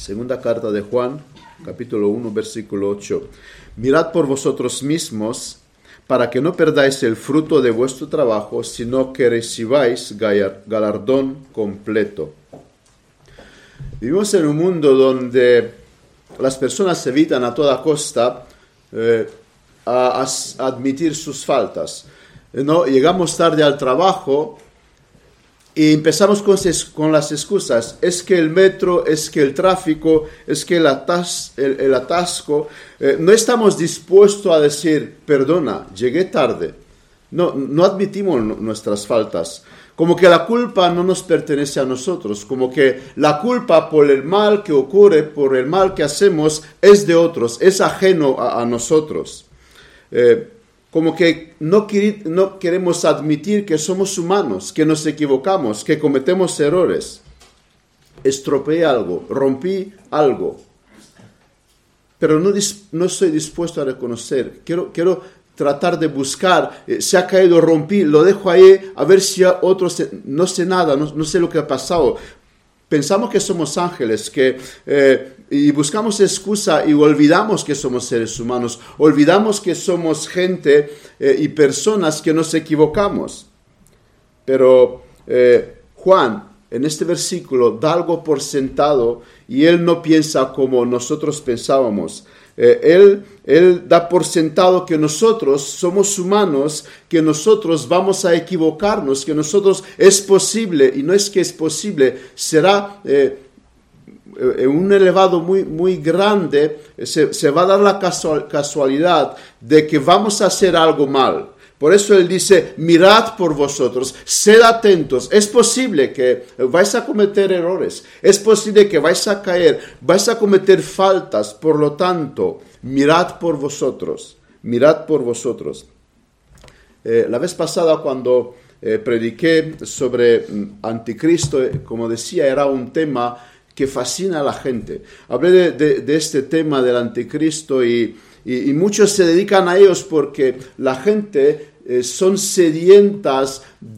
Segunda carta de Juan, capítulo 1, versículo 8. Mirad por vosotros mismos, para que no perdáis el fruto de vuestro trabajo, sino que recibáis galardón completo. Vivimos en un mundo donde las personas evitan a toda costa admitir sus faltas. ¿No? Llegamos tarde al trabajo y empezamos con las excusas. Es que el metro, es que el tráfico, es que el atasco. No estamos dispuestos a decir, perdona, llegué tarde. No admitimos nuestras faltas. Como que la culpa no nos pertenece a nosotros. Como que la culpa por el mal que ocurre, por el mal que hacemos, es de otros, es ajeno a nosotros. Como que no queremos admitir que somos humanos, que nos equivocamos, que cometemos errores. Estropeé algo, rompí algo. Pero no estoy dispuesto a reconocer. Quiero tratar de buscar, se ha caído, rompí, lo dejo ahí, a ver si otros, no sé nada, no sé lo que ha pasado. Pensamos que somos ángeles, y buscamos excusa y olvidamos que somos seres humanos, olvidamos que somos gente y personas que nos equivocamos. Pero Juan, en este versículo, da algo por sentado y él no piensa como nosotros pensábamos. Él da por sentado que nosotros somos humanos, que nosotros vamos a equivocarnos, que nosotros es posible, y no es que es posible, será un elevado muy grande, se va a dar la casualidad de que vamos a hacer algo mal. Por eso él dice, mirad por vosotros, sed atentos. Es posible que vais a cometer errores, es posible que vais a caer, vais a cometer faltas. Por lo tanto, mirad por vosotros, mirad por vosotros. La vez pasada cuando prediqué sobre anticristo, como decía, era un tema que fascina a la gente. Hablé de este tema del anticristo y muchos se dedican a ellos porque la gente son sedientas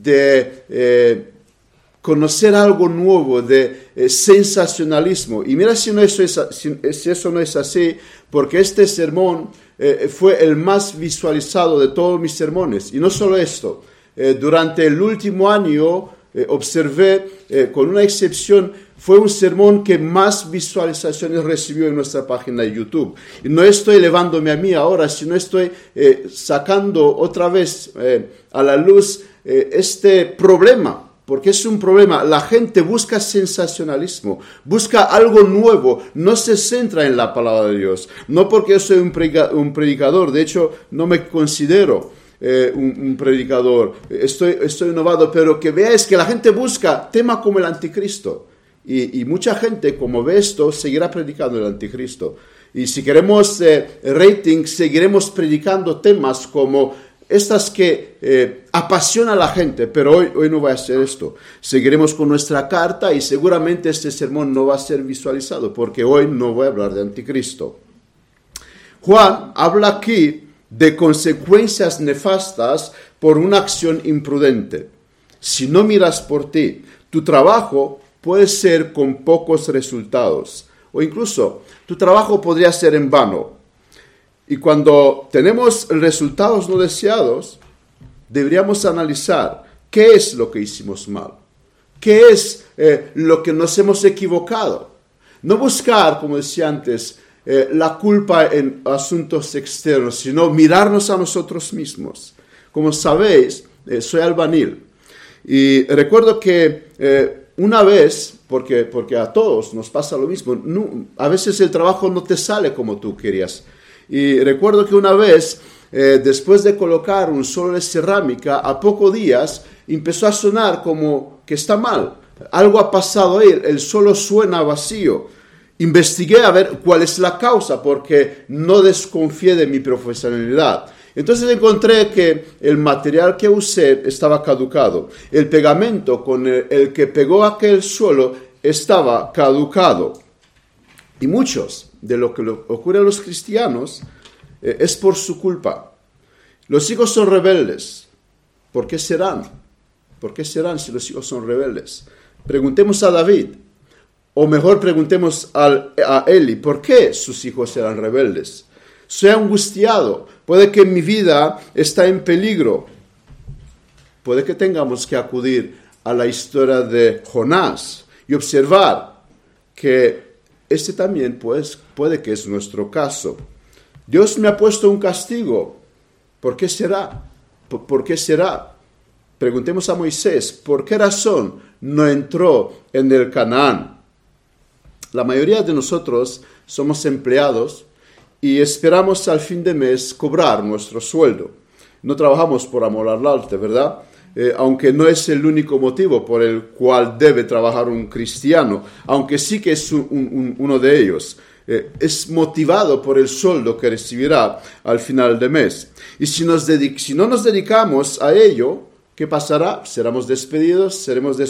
de conocer algo nuevo, de sensacionalismo. Y mira si eso no es así, porque este sermón fue el más visualizado de todos mis sermones. Y no solo esto, durante el último año observé, con una excepción, fue un sermón que más visualizaciones recibió en nuestra página de YouTube. Y no estoy elevándome a mí ahora, sino estoy sacando otra vez a la luz este problema, porque es un problema. La gente busca sensacionalismo, busca algo nuevo, no se centra en la palabra de Dios. No porque yo soy un predicador, de hecho no me considero un predicador, estoy innovado, pero que veáis que la gente busca temas como el anticristo. Y mucha gente, como ve esto, seguirá predicando el anticristo. Y si queremos rating, seguiremos predicando temas como estas que apasionan a la gente. Pero hoy no voy a hacer esto. Seguiremos con nuestra carta y seguramente este sermón no va a ser visualizado, porque hoy no voy a hablar de anticristo. Juan habla aquí de consecuencias nefastas por una acción imprudente. Si no miras por ti, tu trabajo puede ser con pocos resultados, o incluso tu trabajo podría ser en vano. Y cuando tenemos resultados no deseados, deberíamos analizar qué es lo que hicimos mal, qué es lo que nos hemos equivocado. No buscar, como decía antes, la culpa en asuntos externos, sino mirarnos a nosotros mismos. Como sabéis, soy albañil y recuerdo que una vez, porque a todos nos pasa lo mismo, a veces el trabajo no te sale como tú querías. Y recuerdo que una vez, después de colocar un suelo de cerámica, a pocos días empezó a sonar como que está mal. Algo ha pasado ahí, el suelo suena vacío. Investigué a ver cuál es la causa, porque no desconfié de mi profesionalidad. Entonces encontré que el material que usé estaba caducado. El pegamento con el que pegó aquel suelo estaba caducado. Y muchos de lo que ocurre a los cristianos es por su culpa. Los hijos son rebeldes. ¿Por qué serán? ¿Por qué serán si los hijos son rebeldes? Preguntemos a David. O mejor preguntemos a Eli, ¿por qué sus hijos eran rebeldes? Soy angustiado, puede que mi vida está en peligro. Puede que tengamos que acudir a la historia de Jonás y observar que este también puede que es nuestro caso. Dios me ha puesto un castigo. ¿Por qué será? ¿Por qué será? Preguntemos a Moisés, ¿por qué razón no entró en el Canaán? La mayoría de nosotros somos empleados y esperamos al fin de mes cobrar nuestro sueldo. No trabajamos por amor al arte, ¿verdad? Aunque no es el único motivo por el cual debe trabajar un cristiano, aunque sí que es uno de ellos. Es motivado por el sueldo que recibirá al final de mes. Y si no nos dedicamos a ello, ¿qué pasará? Seremos despedidos,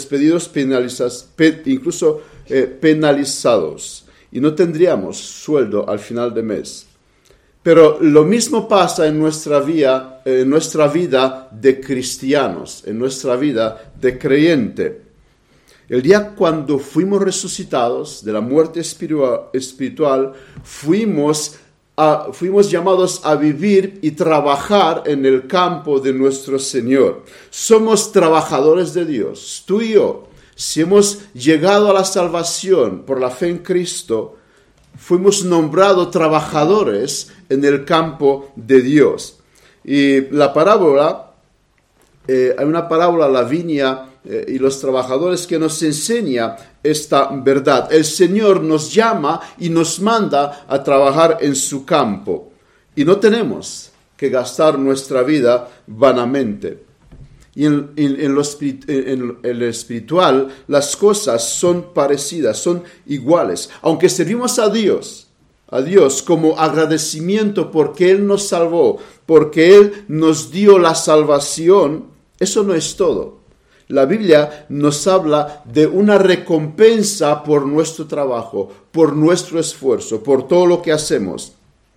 incluso penalizados. Y no tendríamos sueldo al final de mes. Pero lo mismo pasa en nuestra vida de cristianos, en nuestra vida de creyente. El día cuando fuimos resucitados de la muerte espiritual, fuimos llamados a vivir y trabajar en el campo de nuestro Señor. Somos trabajadores de Dios, tú y yo. Si hemos llegado a la salvación por la fe en Cristo, fuimos nombrados trabajadores en el campo de Dios. Y la parábola, hay una parábola, la viña y los trabajadores, que nos enseña esta verdad. El Señor nos llama y nos manda a trabajar en su campo. Y no tenemos que gastar nuestra vida vanamente. Y en el espiritual las cosas son parecidas, son iguales. Aunque servimos a Dios como agradecimiento porque Él nos salvó, porque Él nos dio la salvación, eso no es todo. La Biblia nos habla de una recompensa por nuestro trabajo, por nuestro esfuerzo, por todo lo que hacemos.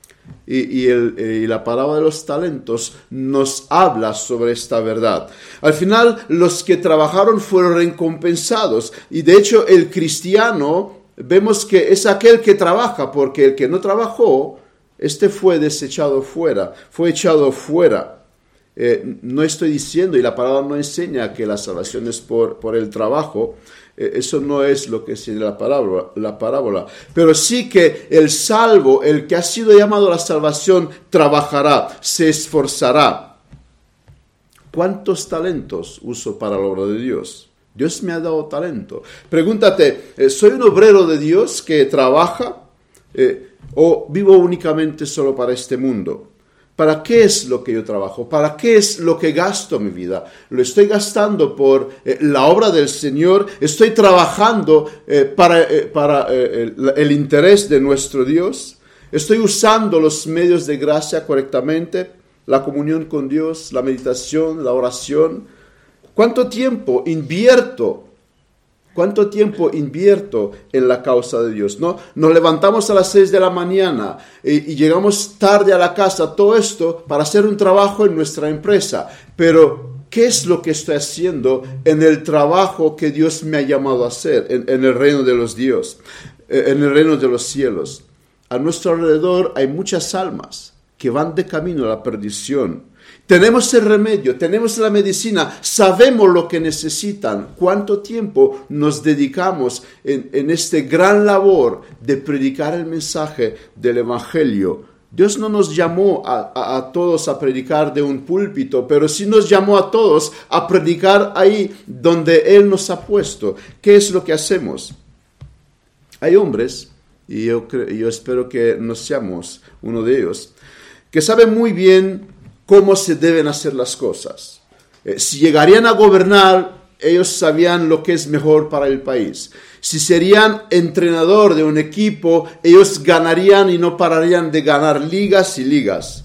Y la parábola de los talentos nos habla sobre esta verdad. Al final, los que trabajaron fueron recompensados. Y de hecho, el cristiano, vemos que es aquel que trabaja, porque el que no trabajó, fue desechado fuera, fue echado fuera. No estoy diciendo, y la palabra no enseña que la salvación es por el trabajo. Eso no es lo que enseña la parábola. Pero sí que el salvo, el que ha sido llamado a la salvación, trabajará, se esforzará. ¿Cuántos talentos uso para la obra de Dios? Dios me ha dado talento. Pregúntate, ¿soy un obrero de Dios que trabaja? ¿O vivo únicamente solo para este mundo? ¿Para qué es lo que yo trabajo? ¿Para qué es lo que gasto mi vida? ¿Lo estoy gastando por la obra del Señor? ¿Estoy trabajando para el interés de nuestro Dios? ¿Estoy usando los medios de gracia correctamente? La comunión con Dios, la meditación, la oración. ¿Cuánto tiempo invierto? ¿Cuánto tiempo invierto en la causa de Dios? ¿No? Nos levantamos a las 6 de la mañana y llegamos tarde a la casa, todo esto para hacer un trabajo en nuestra empresa. Pero, ¿qué es lo que estoy haciendo en el trabajo que Dios me ha llamado a hacer en el reino de los Dios, en el reino de los cielos? A nuestro alrededor hay muchas almas que van de camino a la perdición. Tenemos el remedio, tenemos la medicina, sabemos lo que necesitan. ¿Cuánto tiempo nos dedicamos en este gran labor de predicar el mensaje del Evangelio? Dios no nos llamó a todos a predicar de un púlpito, pero sí nos llamó a todos a predicar ahí donde Él nos ha puesto. ¿Qué es lo que hacemos? Hay hombres, y yo espero que no seamos uno de ellos, que saben muy bien cómo se deben hacer las cosas. Si llegarían a gobernar, ellos sabían lo que es mejor para el país. Si serían entrenador de un equipo, ellos ganarían y no pararían de ganar ligas y ligas.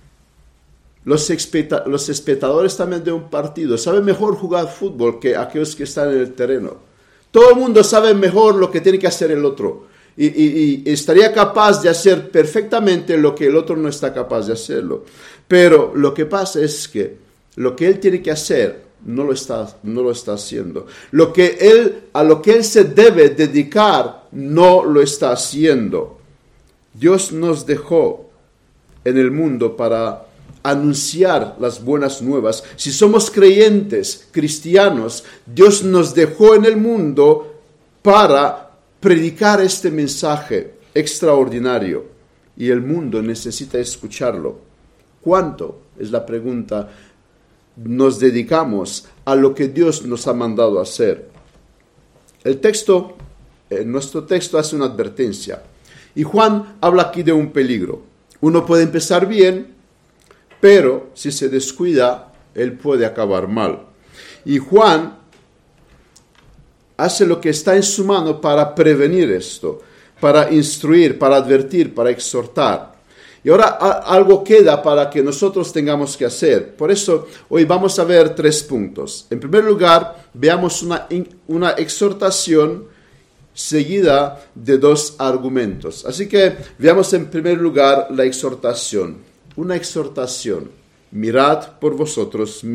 Los espectadores también de un partido saben mejor jugar fútbol que aquellos que están en el terreno. Todo el mundo sabe mejor lo que tiene que hacer el otro. Y estaría capaz de hacer perfectamente lo que el otro no está capaz de hacerlo. Pero lo que pasa es que lo que él tiene que hacer no lo está haciendo. A lo que él se debe dedicar, no lo está haciendo. Dios nos dejó en el mundo para anunciar las buenas nuevas. Si somos creyentes, cristianos, Dios nos dejó en el mundo para predicar este mensaje extraordinario. Y el mundo necesita escucharlo. ¿Cuánto? Es la pregunta. Nos dedicamos a lo que Dios nos ha mandado a hacer. Nuestro texto hace una advertencia. Y Juan habla aquí de un peligro. Uno puede empezar bien, pero si se descuida, él puede acabar mal. Y Juan hace lo que está en su mano para prevenir esto, para instruir, para advertir, para exhortar. Y ahora algo queda para que nosotros tengamos que hacer. Por eso hoy vamos a ver 3 puntos. En primer lugar, veamos una exhortación seguida de 2 argumentos. Así que veamos en primer lugar la exhortación. Una exhortación. Mirad por vosotros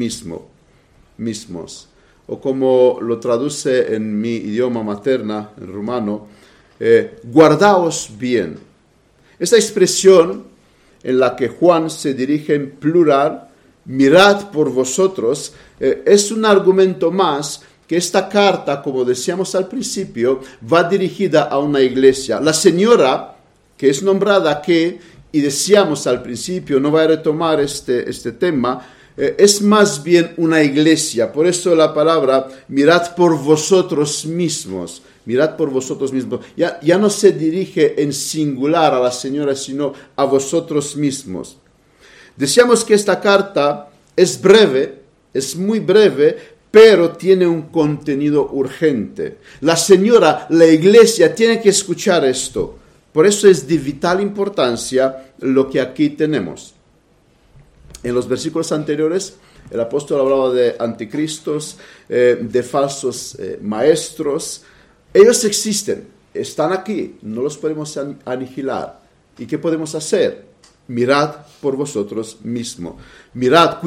mismos. O como lo traduce en mi idioma materna, en rumano, guardaos bien. Esta expresión en la que Juan se dirige en plural, mirad por vosotros, es un argumento más que esta carta, como decíamos al principio, va dirigida a una iglesia. La señora, que es nombrada aquí, y decíamos al principio, no voy a retomar este tema, es más bien una iglesia. Por eso la palabra, mirad por vosotros mismos. Mirad por vosotros mismos. Ya no se dirige en singular a la señora, sino a vosotros mismos. Decíamos que esta carta es breve, es muy breve, pero tiene un contenido urgente. La señora, la iglesia, tiene que escuchar esto. Por eso es de vital importancia lo que aquí tenemos. En los versículos anteriores, el apóstol hablaba de anticristos, de falsos maestros. Ellos existen, están aquí, no los podemos aniquilar. ¿Y qué podemos hacer? Mirad por vosotros mismos. Mirad,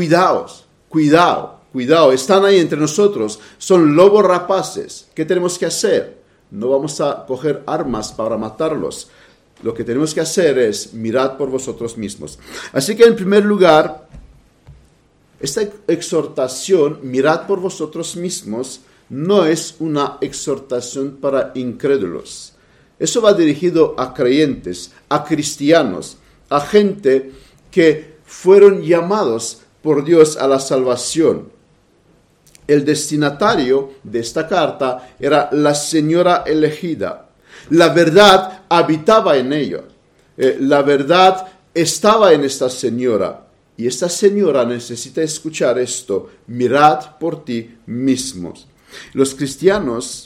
cuidado, están ahí entre nosotros, son lobos rapaces. ¿Qué tenemos que hacer? No vamos a coger armas para matarlos. Lo que tenemos que hacer es mirad por vosotros mismos. Así que en primer lugar, esta exhortación, mirad por vosotros mismos, no es una exhortación para incrédulos. Eso va dirigido a creyentes, a cristianos, a gente que fueron llamados por Dios a la salvación. El destinatario de esta carta era la señora elegida. La verdad habitaba en ella. La verdad estaba en esta señora. Y esta señora necesita escuchar esto. Mirad por ti mismos. Los cristianos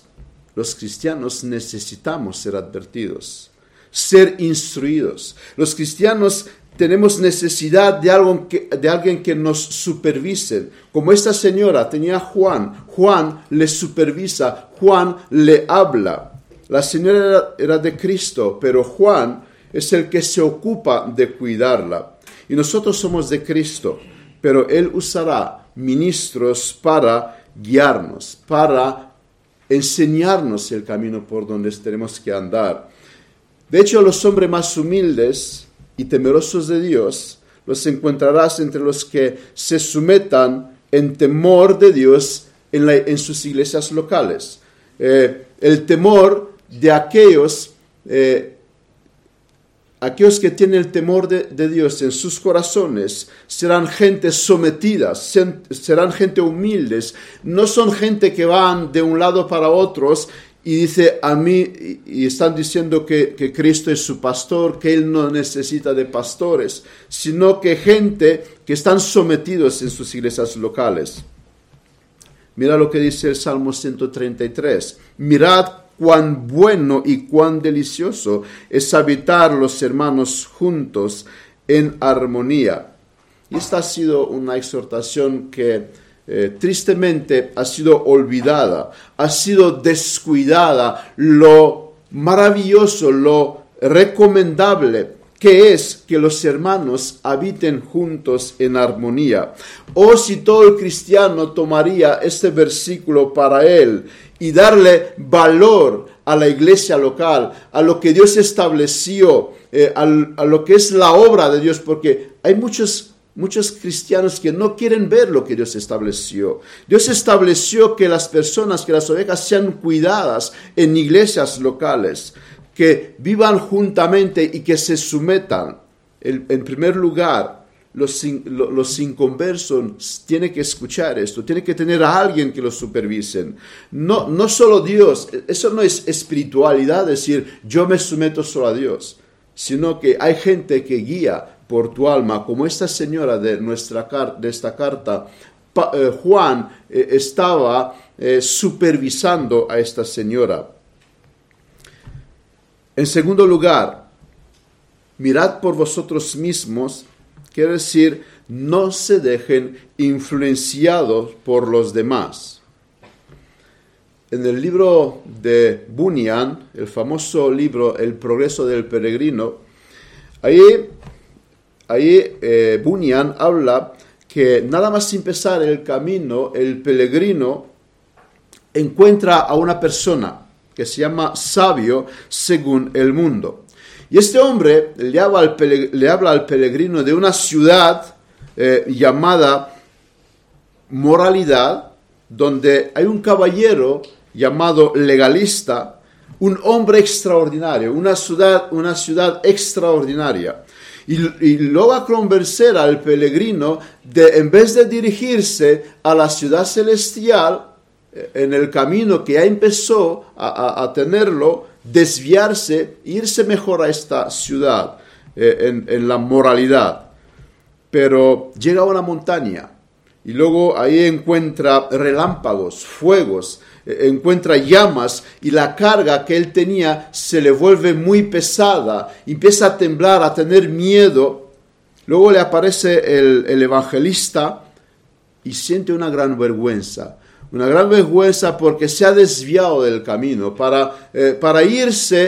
necesitamos ser advertidos, ser instruidos. Los cristianos tenemos necesidad de alguien que nos supervise. Como esta señora tenía a Juan. Juan le supervisa, Juan le habla. La señora era de Cristo, pero Juan es el que se ocupa de cuidarla. Y nosotros somos de Cristo, pero Él usará ministros para guiarnos, para enseñarnos el camino por donde tenemos que andar. De hecho, los hombres más humildes y temerosos de Dios los encontrarás entre los que se sometan en temor de Dios en sus iglesias locales. El temor de aquellos que tienen el temor de Dios en sus corazones serán gente sometidas, serán gente humildes, no son gente que van de un lado para otros y dice a mí, y están diciendo que Cristo es su pastor, que Él no necesita de pastores, sino que gente que están sometidos en sus iglesias locales. Mira lo que dice el Salmo 133. Mirad cuán bueno y cuán delicioso es habitar los hermanos juntos en armonía. Y esta ha sido una exhortación que tristemente ha sido olvidada, ha sido descuidada. Lo maravilloso, lo recomendable que es que los hermanos habiten juntos en armonía. O si todo el cristiano tomaría este versículo para él y darle valor a la iglesia local, a lo que Dios estableció, a lo que es la obra de Dios, porque hay muchos cristianos que no quieren ver lo que Dios estableció. Dios estableció que las personas, que las ovejas sean cuidadas en iglesias locales, que vivan juntamente y que se sometan. En primer lugar, los inconversos tienen que escuchar esto, tienen que tener a alguien que los supervisen. No solo Dios, eso no es espiritualidad, decir yo me someto solo a Dios, sino que hay gente que guía por tu alma, como esta señora de esta carta. Juan estaba supervisando a esta señora. En segundo lugar, mirad por vosotros mismos, quiere decir, no se dejen influenciados por los demás. En el libro de Bunyan, el famoso libro El progreso del peregrino, ahí Bunyan habla que nada más empezar el camino, el peregrino encuentra a una persona que se llama sabio según el mundo. Y este hombre le habla al peregrino de una ciudad llamada Moralidad, donde hay un caballero llamado Legalista, un hombre extraordinario, una ciudad extraordinaria. Y logra convencer al peregrino de, en vez de dirigirse a la ciudad celestial, en el camino que ya empezó a tenerlo, desviarse, irse mejor a esta ciudad, en la moralidad. Pero llega a una montaña y luego ahí encuentra relámpagos, fuegos, encuentra llamas y la carga que él tenía se le vuelve muy pesada, empieza a temblar, a tener miedo. Luego le aparece el evangelista y siente una gran vergüenza porque se ha desviado del camino para irse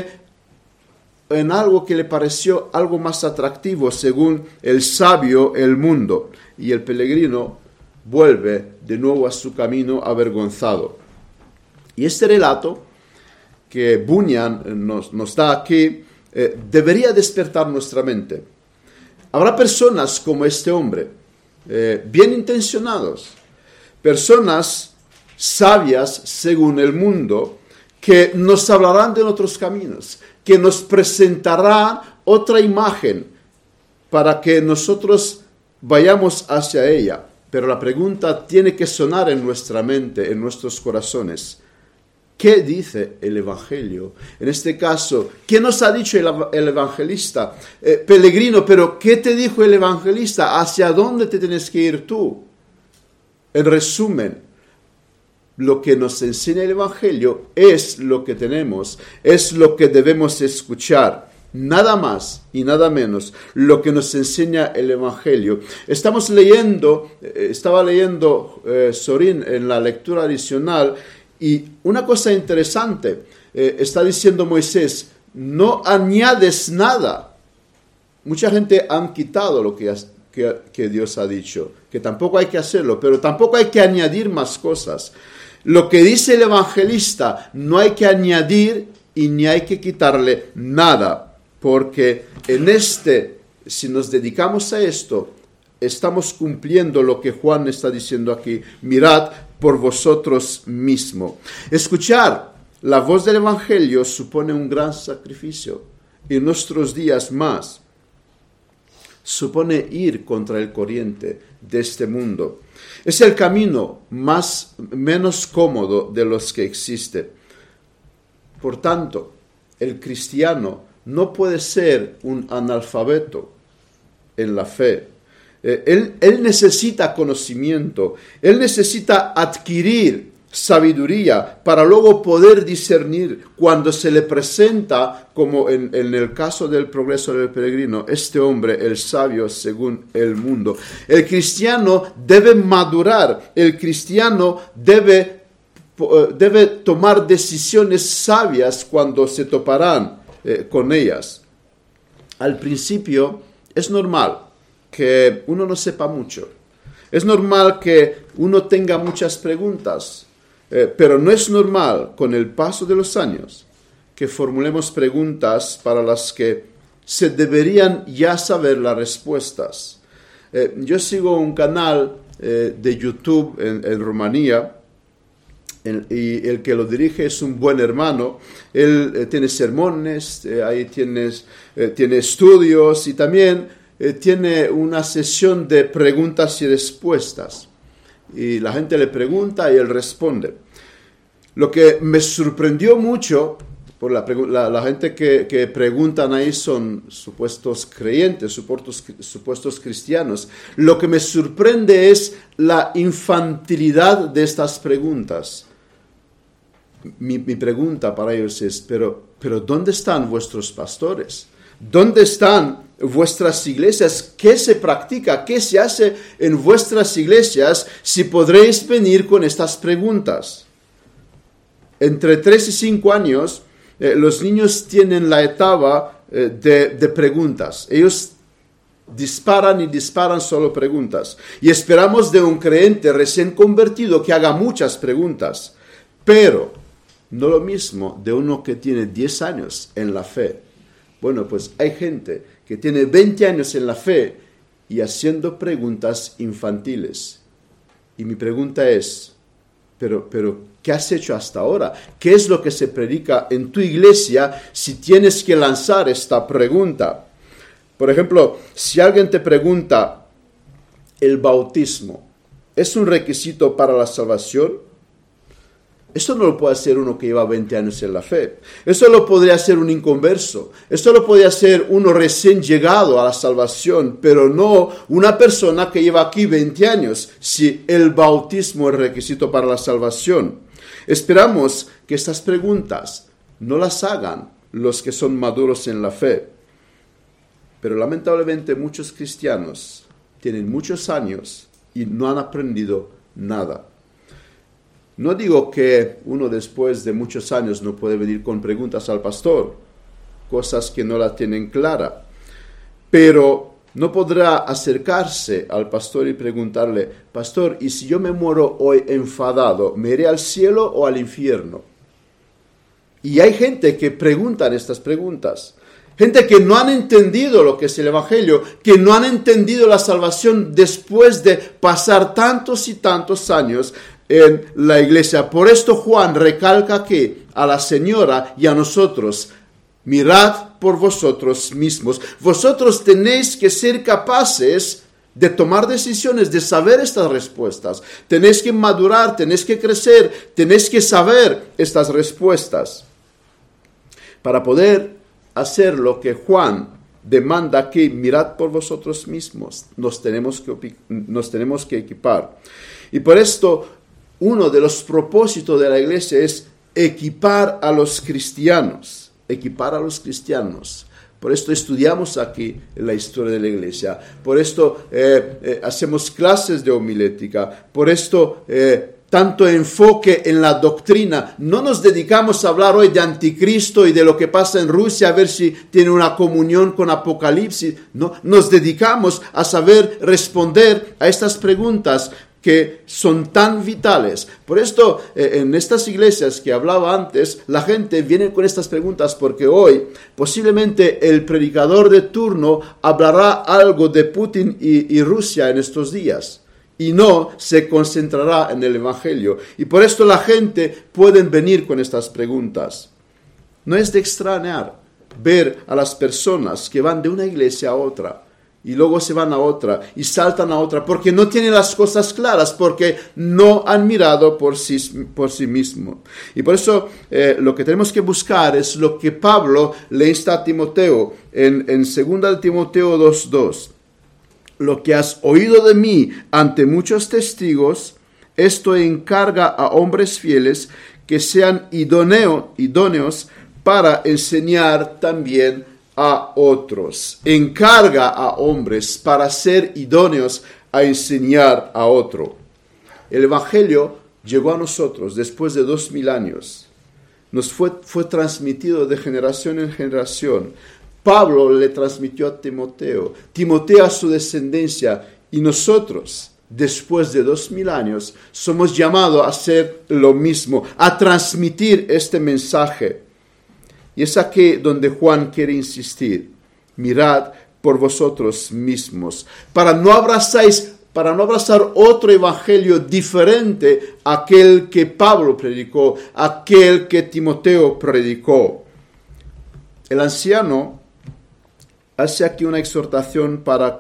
en algo que le pareció algo más atractivo según el sabio, el mundo. Y el peregrino vuelve de nuevo a su camino avergonzado. Y este relato que Bunyan nos da aquí debería despertar nuestra mente. Habrá personas como este hombre, bien intencionados, personas sabias según el mundo, que nos hablarán de otros caminos, que nos presentarán otra imagen para que nosotros vayamos hacia ella. Pero la pregunta tiene que sonar en nuestra mente, en nuestros corazones. ¿Qué dice el Evangelio? En este caso, ¿qué nos ha dicho el evangelista? Peregrino, pero ¿qué te dijo el evangelista? ¿Hacia dónde te tienes que ir tú? En resumen, lo que nos enseña el Evangelio es lo que tenemos, es lo que debemos escuchar. Nada más y nada menos lo que nos enseña el Evangelio. Estaba leyendo Sorín en la lectura adicional, y una cosa interesante, está diciendo Moisés, no añades nada. Mucha gente han quitado lo que Dios ha dicho, que tampoco hay que hacerlo, pero tampoco hay que añadir más cosas. Lo que dice el evangelista, no hay que añadir y ni hay que quitarle nada, porque si nos dedicamos a esto, estamos cumpliendo lo que Juan está diciendo aquí. Mirad por vosotros mismos. Escuchar la voz del evangelio supone un gran sacrificio, y en nuestros días más supone ir contra el corriente de este mundo. Es el camino menos cómodo de los que existe. Por tanto, el cristiano no puede ser un analfabeto en la fe. Él necesita conocimiento, él necesita adquirir sabiduría para luego poder discernir cuando se le presenta, como en el caso del progreso del peregrino, este hombre, el sabio según el mundo. El cristiano debe madurar, el cristiano debe tomar decisiones sabias cuando se toparán con ellas. al principio es normal que uno no sepa mucho. Es normal que uno tenga muchas preguntas, pero no es normal con el paso de los años que formulemos preguntas para las que se deberían ya saber las respuestas. Yo sigo un canal de YouTube en Rumanía, y el que lo dirige es un buen hermano. Él tiene sermones, ahí tiene estudios y también tiene una sesión de preguntas y respuestas. Y la gente le pregunta y él responde. Lo que me sorprendió mucho, por la gente que preguntan ahí son supuestos creyentes, supuestos cristianos. Lo que me sorprende es la infantilidad de estas preguntas. Mi pregunta para ellos es, pero ¿dónde están vuestros pastores? ¿Dónde están vuestras iglesias? ¿Qué se practica? ¿Qué se hace en vuestras iglesias si podréis venir con estas preguntas? Entre 3 y 5 años, los niños tienen la etapa de preguntas. Ellos disparan solo preguntas. Y esperamos de un creyente recién convertido que haga muchas preguntas. Pero no lo mismo de uno que tiene 10 años en la fe. Bueno, pues hay gente que tiene 20 años en la fe y haciendo preguntas infantiles. Y mi pregunta es, pero ¿qué has hecho hasta ahora? ¿Qué es lo que se predica en tu iglesia si tienes que lanzar esta pregunta? Por ejemplo, si alguien te pregunta, ¿el bautismo es un requisito para la salvación? Esto no lo puede hacer uno que lleva 20 años en la fe. Esto lo podría hacer un inconverso. Esto lo podría hacer uno recién llegado a la salvación, pero no una persona que lleva aquí 20 años, si el bautismo es requisito para la salvación. Esperamos que estas preguntas no las hagan los que son maduros en la fe. Pero lamentablemente muchos cristianos tienen muchos años y no han aprendido nada. No digo que uno después de muchos años no puede venir con preguntas al pastor, cosas que no la tienen clara, pero no podrá acercarse al pastor y preguntarle, pastor, ¿y si yo me muero hoy enfadado, me iré al cielo o al infierno? Y hay gente que preguntan estas preguntas, gente que no han entendido lo que es el Evangelio, que no han entendido la salvación después de pasar tantos y tantos años en la iglesia. Por esto Juan recalca aquí a la señora y a nosotros, mirad por vosotros mismos. Vosotros tenéis que ser capaces de tomar decisiones, de saber estas respuestas. Tenéis que madurar, tenéis que crecer, tenéis que saber estas respuestas. Para poder hacer lo que Juan demanda aquí, mirad por vosotros mismos, nos tenemos que equipar. Y por esto, uno de los propósitos de la iglesia es equipar a los cristianos. Por esto estudiamos aquí la historia de la iglesia. Por esto hacemos clases de homilética. Por esto tanto enfoque en la doctrina. No nos dedicamos a hablar hoy de anticristo y de lo que pasa en Rusia, a ver si tiene una comunión con Apocalipsis. No, nos dedicamos a saber responder a estas preguntas que son tan vitales. Por esto, en estas iglesias que hablaba antes, la gente viene con estas preguntas porque hoy posiblemente el predicador de turno hablará algo de Putin y Rusia en estos días y no se concentrará en el Evangelio. Y por esto la gente puede venir con estas preguntas. No es de extrañar ver a las personas que van de una iglesia a otra y luego se van a otra y saltan a otra porque no tienen las cosas claras, porque no han mirado por sí mismo. Y por eso lo que tenemos que buscar es lo que Pablo le insta a Timoteo en 2 Timoteo 2:2. Lo que has oído de mí ante muchos testigos, esto encarga a hombres fieles que sean idóneos para enseñar también a otros. Encarga a hombres para ser idóneos a enseñar a otro. El Evangelio llegó a nosotros después de 2000 años. Nos fue transmitido de generación en generación. Pablo le transmitió a Timoteo, Timoteo a su descendencia, y nosotros, después de 2000 años, somos llamados a hacer lo mismo, a transmitir este mensaje. Y es aquí donde Juan quiere insistir. Mirad por vosotros mismos, para no abrazar otro evangelio diferente a aquel que Pablo predicó, aquel que Timoteo predicó. El anciano hace aquí una exhortación para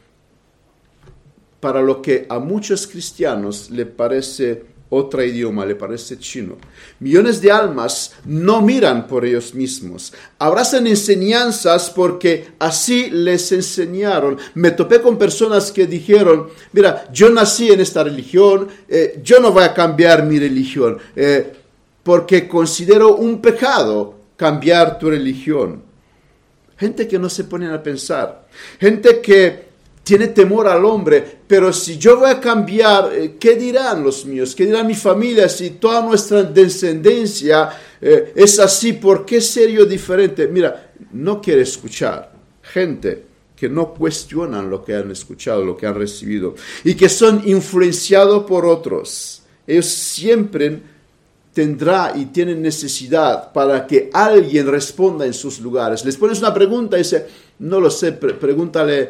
lo que a muchos cristianos le parece otro idioma, le parece chino. Millones de almas no miran por ellos mismos. Abrazan enseñanzas porque así les enseñaron. Me topé con personas que dijeron, mira, yo nací en esta religión, yo no voy a cambiar mi religión, porque considero un pecado cambiar tu religión. Gente que no se pone a pensar. Gente que tiene temor al hombre, pero si yo voy a cambiar, ¿qué dirán los míos? ¿Qué dirá mi familia si toda nuestra descendencia es así? ¿Por qué ser yo diferente? Mira, no quiere escuchar. Gente que no cuestionan lo que han escuchado, lo que han recibido, y que son influenciados por otros. Ellos siempre tendrá y tienen necesidad para que alguien responda en sus lugares. Les pones una pregunta y dice, no lo sé, pregúntale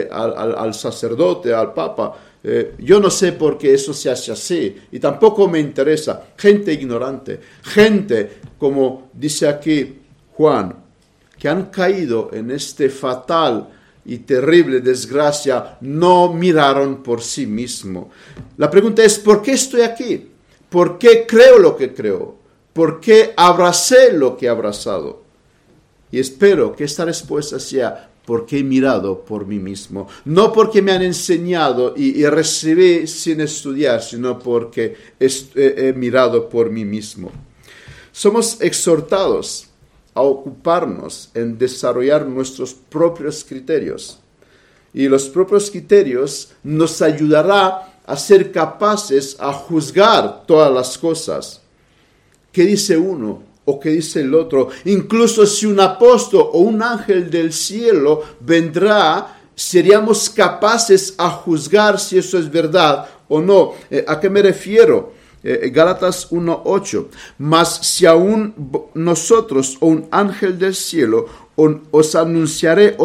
al sacerdote, al papa. Yo no sé por qué eso se hace así y tampoco me interesa. Gente ignorante, gente, como dice aquí Juan, que han caído en este fatal y terrible desgracia, no miraron por sí mismo. La pregunta es, ¿por qué estoy aquí? ¿Por qué creo lo que creo? ¿Por qué abracé lo que he abrazado? Y espero que esta respuesta sea porque he mirado por mí mismo. No porque me han enseñado y recibí sin estudiar, sino porque he mirado por mí mismo. Somos exhortados a ocuparnos en desarrollar nuestros propios criterios. Y los propios criterios nos ayudará a ser capaces a juzgar todas las cosas. ¿Qué dice uno o qué dice el otro? Incluso si un apóstol o un ángel del cielo vendrá, seríamos capaces a juzgar si eso es verdad o no. ¿A qué me refiero? Gálatas 1:8. Mas si aún nosotros o un ángel del cielo os anunciare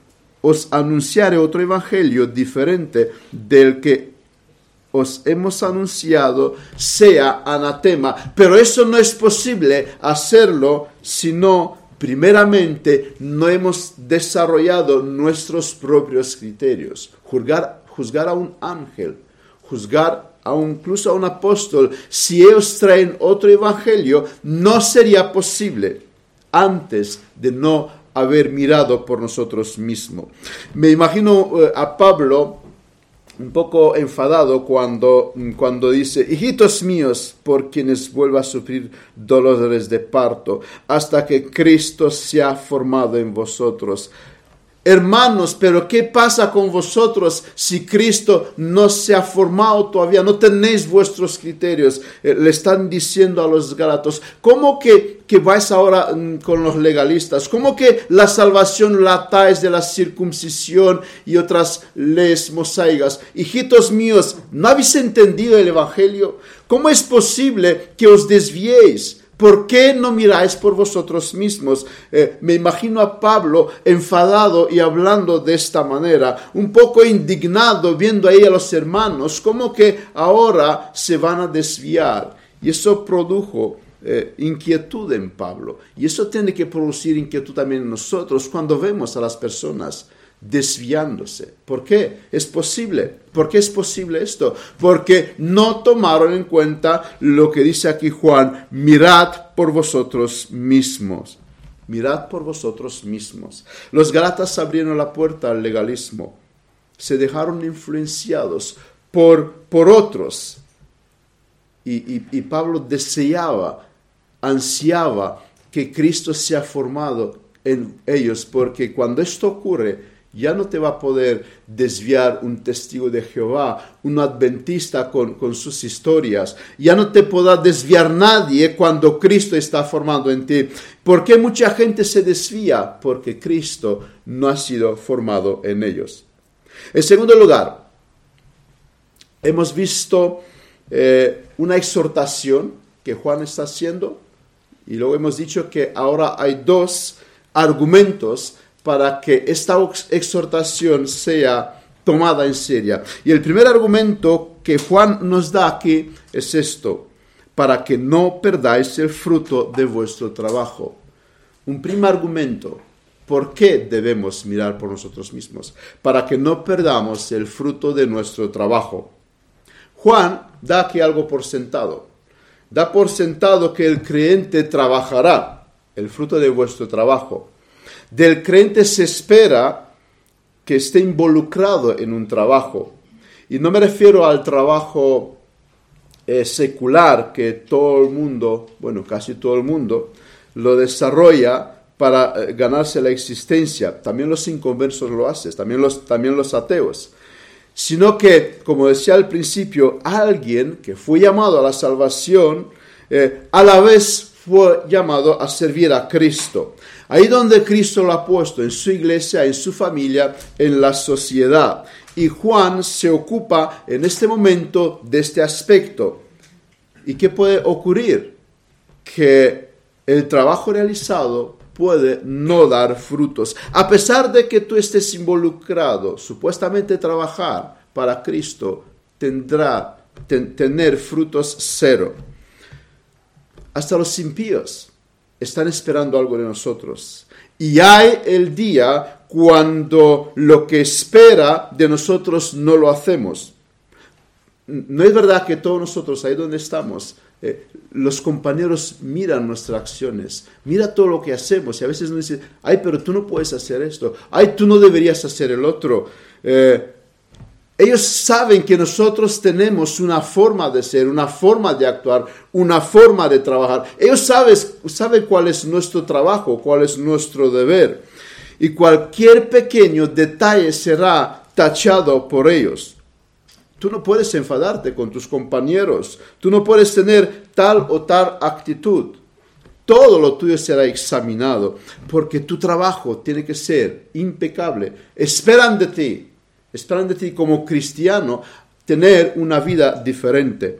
otro evangelio diferente del que os hemos anunciado, sea anatema. Pero eso no es posible hacerlo si no, primeramente, no hemos desarrollado nuestros propios criterios. Juzgar a un ángel, juzgar incluso a un apóstol, si ellos traen otro evangelio, no sería posible antes de no haber mirado por nosotros mismos. Me imagino a Pablo un poco enfadado cuando dice, hijitos míos, por quienes vuelva a sufrir dolores de parto, hasta que Cristo sea formado en vosotros. Hermanos, pero ¿qué pasa con vosotros si Cristo no se ha formado todavía? No tenéis vuestros criterios. Le están diciendo a los gálatas, ¿cómo que vais ahora con los legalistas? ¿Cómo que la salvación la atáis de la circuncisión y otras leyes mosaicas? Hijitos míos, ¿no habéis entendido el evangelio? ¿Cómo es posible que os desviéis? ¿Por qué no miráis por vosotros mismos? Me imagino a Pablo enfadado y hablando de esta manera, un poco indignado, viendo ahí a los hermanos, como que ahora se van a desviar. Y eso produjo inquietud en Pablo. Y eso tiene que producir inquietud también en nosotros cuando vemos a las personas desviándose. ¿Por qué? Es posible. ¿Por qué es posible esto? Porque no tomaron en cuenta lo que dice aquí Juan, mirad por vosotros mismos. Mirad por vosotros mismos. Los gálatas abrieron la puerta al legalismo. Se dejaron influenciados por otros. Y Pablo deseaba, ansiaba que Cristo sea formado en ellos, porque cuando esto ocurre, Ya no te va a poder desviar un testigo de Jehová, un adventista con sus historias. Ya no te podrá desviar nadie cuando Cristo está formando en ti. ¿Por qué mucha gente se desvía? Porque Cristo no ha sido formado en ellos. En segundo lugar, hemos visto una exhortación que Juan está haciendo. Y luego hemos dicho que ahora hay dos argumentos para que esta exhortación sea tomada en serio. Y el primer argumento que Juan nos da aquí es esto: para que no perdáis el fruto de vuestro trabajo. Un primer argumento: ¿por qué debemos mirar por nosotros mismos? Para que no perdamos el fruto de nuestro trabajo. Juan da aquí algo por sentado. Da por sentado que el creyente trabajará, el fruto de vuestro trabajo. Del creyente se espera que esté involucrado en un trabajo. Y no me refiero al trabajo secular que todo el mundo, bueno, casi todo el mundo, lo desarrolla para ganarse la existencia. También los inconversos lo hacen, también los ateos. Sino que, como decía al principio, alguien que fue llamado a la salvación, a la vez fue llamado a servir a Cristo. Ahí donde Cristo lo ha puesto, en su iglesia, en su familia, en la sociedad. Y Juan se ocupa en este momento de este aspecto. ¿Y qué puede ocurrir? Que el trabajo realizado puede no dar frutos. A pesar de que tú estés involucrado, supuestamente trabajar para Cristo, tener frutos cero. Hasta los impíos están esperando algo de nosotros. Y hay el día cuando lo que espera de nosotros no lo hacemos. No es verdad que todos nosotros, ahí donde estamos, los compañeros miran nuestras acciones, mira todo lo que hacemos y a veces nos dicen: ay, pero tú no puedes hacer esto, ay, tú no deberías hacer el otro. Ellos saben que nosotros tenemos una forma de ser, una forma de actuar, una forma de trabajar. Ellos saben cuál es nuestro trabajo, cuál es nuestro deber. Y cualquier pequeño detalle será tachado por ellos. Tú no puedes enfadarte con tus compañeros. Tú no puedes tener tal o tal actitud. Todo lo tuyo será examinado, porque tu trabajo tiene que ser impecable. Esperan de ti como cristiano tener una vida diferente.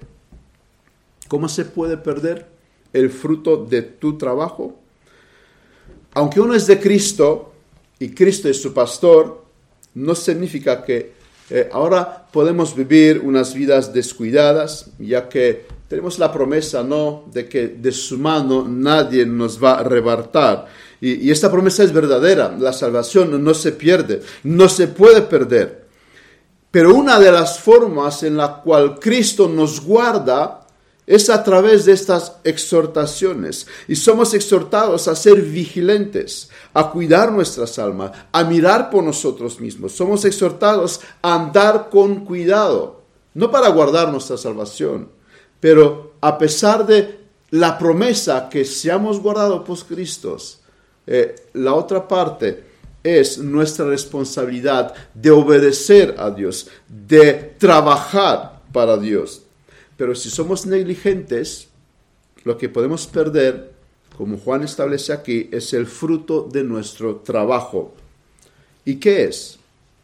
¿Cómo se puede perder el fruto de tu trabajo? Aunque uno es de Cristo y Cristo es su pastor, no significa que ahora podemos vivir unas vidas descuidadas, ya que tenemos la promesa, ¿no?, de que de su mano nadie nos va a arrebatar. Y esta promesa es verdadera. La salvación no se pierde, no se puede perder. Pero una de las formas en la cual Cristo nos guarda es a través de estas exhortaciones. Y somos exhortados a ser vigilantes, a cuidar nuestras almas, a mirar por nosotros mismos. Somos exhortados a andar con cuidado, no para guardar nuestra salvación, pero a pesar de la promesa que seamos guardados por Cristo, la otra parte es nuestra responsabilidad de obedecer a Dios, de trabajar para Dios. Pero si somos negligentes, lo que podemos perder, como Juan establece aquí, es el fruto de nuestro trabajo. ¿Y qué es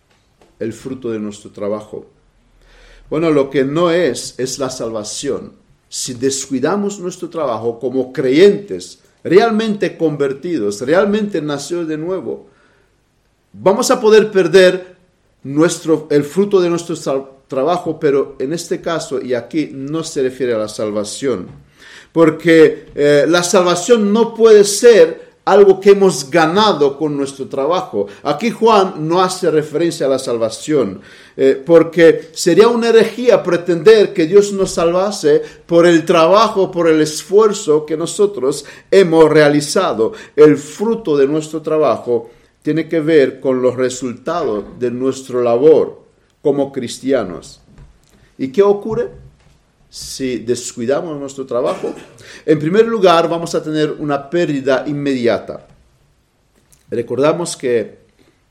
el fruto de nuestro trabajo? Bueno, lo que no es la salvación. Si descuidamos nuestro trabajo como creyentes, realmente convertidos, realmente nacidos de nuevo, vamos a poder perder el fruto de nuestro trabajo, pero en este caso y aquí no se refiere a la salvación, porque la salvación no puede ser algo que hemos ganado con nuestro trabajo. Aquí Juan no hace referencia a la salvación, porque sería una herejía pretender que Dios nos salvase por el trabajo, por el esfuerzo que nosotros hemos realizado. El fruto de nuestro trabajo tiene que ver con los resultados de nuestra labor como cristianos. ¿Y qué ocurre si descuidamos nuestro trabajo? En primer lugar, vamos a tener una pérdida inmediata. Recordamos que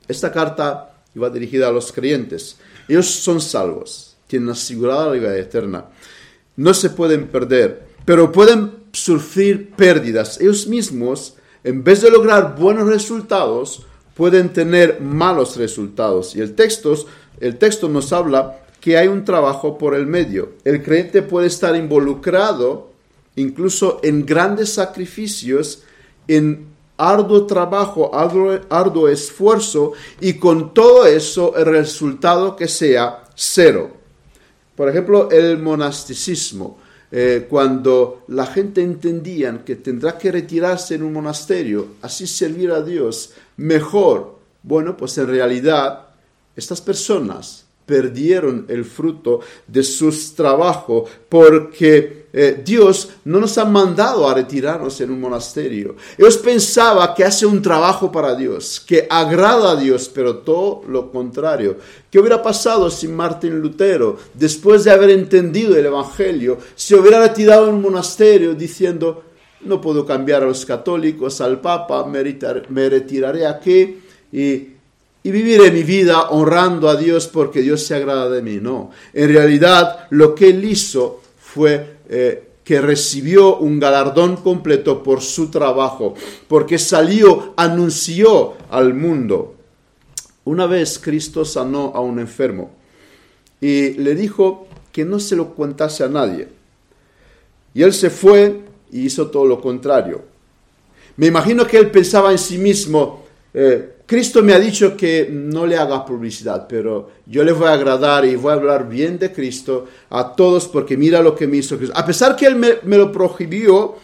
Esta carta iba dirigida a los creyentes. Ellos son salvos, tienen asegurada la vida eterna. No se pueden perder, pero pueden sufrir pérdidas. Ellos mismos, en vez de lograr buenos resultados, pueden tener malos resultados. Y el texto nos habla que hay un trabajo por el medio. El creyente puede estar involucrado incluso en grandes sacrificios, en arduo trabajo, arduo esfuerzo, y con todo eso el resultado que sea cero. Por ejemplo, el monasticismo. Cuando la gente entendía que tendrá que retirarse en un monasterio, así servir a Dios mejor, bueno, pues en realidad estas personas perdieron el fruto de sus trabajos porque Dios no nos ha mandado a retirarnos en un monasterio. Ellos pensaban que hace un trabajo para Dios, que agrada a Dios, pero todo lo contrario. ¿Qué hubiera pasado si Martín Lutero, después de haber entendido el Evangelio, se hubiera retirado en un monasterio diciendo: no puedo cambiar a los católicos, al Papa, me retiraré aquí y viviré mi vida honrando a Dios porque Dios se agrada de mí? No, en realidad lo que él hizo fue que recibió un galardón completo por su trabajo, porque salió, anunció al mundo. Una vez Cristo sanó a un enfermo y le dijo que no se lo contase a nadie. Y él se fue y hizo todo lo contrario. Me imagino que él pensaba en sí mismo: Cristo me ha dicho que no le haga publicidad, pero yo le voy a agradar y voy a hablar bien de Cristo a todos porque mira lo que me hizo Cristo. A pesar que él me lo prohibió,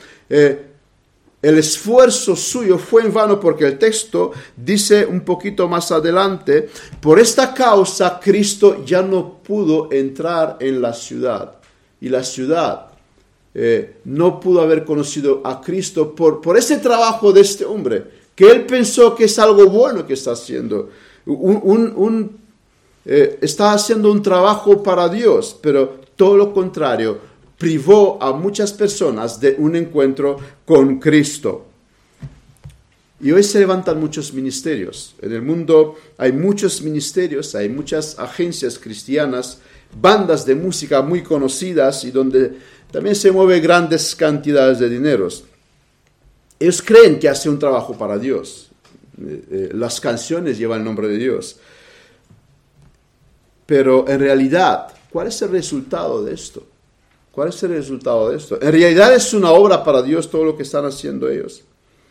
el esfuerzo suyo fue en vano, porque el texto dice un poquito más adelante: por esta causa Cristo ya no pudo entrar en la ciudad. Y la ciudad no pudo haber conocido a Cristo por ese trabajo de este hombre, que él pensó que es algo bueno que está haciendo. Está haciendo un trabajo para Dios, pero todo lo contrario, privó a muchas personas de un encuentro con Cristo. Y hoy se levantan muchos ministerios. En el mundo hay muchos ministerios, hay muchas agencias cristianas, bandas de música muy conocidas y donde también se mueven grandes cantidades de dineros. Ellos creen que hace un trabajo para Dios. Las canciones llevan el nombre de Dios. Pero en realidad, ¿cuál es el resultado de esto? ¿Cuál es el resultado de esto? En realidad es una obra para Dios todo lo que están haciendo ellos.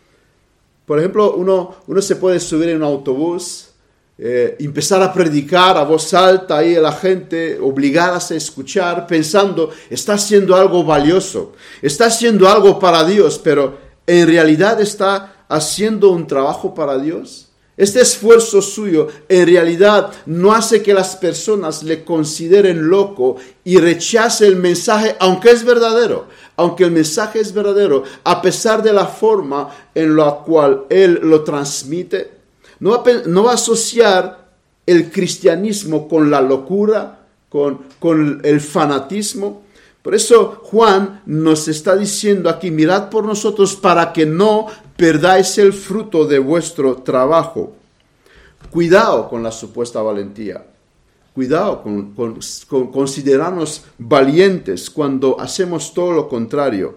Por ejemplo, uno se puede subir en un autobús, empezar a predicar a voz alta ahí a la gente, obligadas a escuchar, pensando: está haciendo algo valioso, está haciendo algo para Dios, pero ¿en realidad está haciendo un trabajo para Dios? Este esfuerzo suyo en realidad no hace que las personas le consideren loco y rechace el mensaje, aunque es verdadero. Aunque el mensaje es verdadero, a pesar de la forma en la cual él lo transmite, no va a asociar el cristianismo con la locura, con el fanatismo. Por eso Juan nos está diciendo aquí: mirad por nosotros para que no perdáis el fruto de vuestro trabajo. Cuidado con la supuesta valentía. Cuidado con considerarnos valientes cuando hacemos todo lo contrario.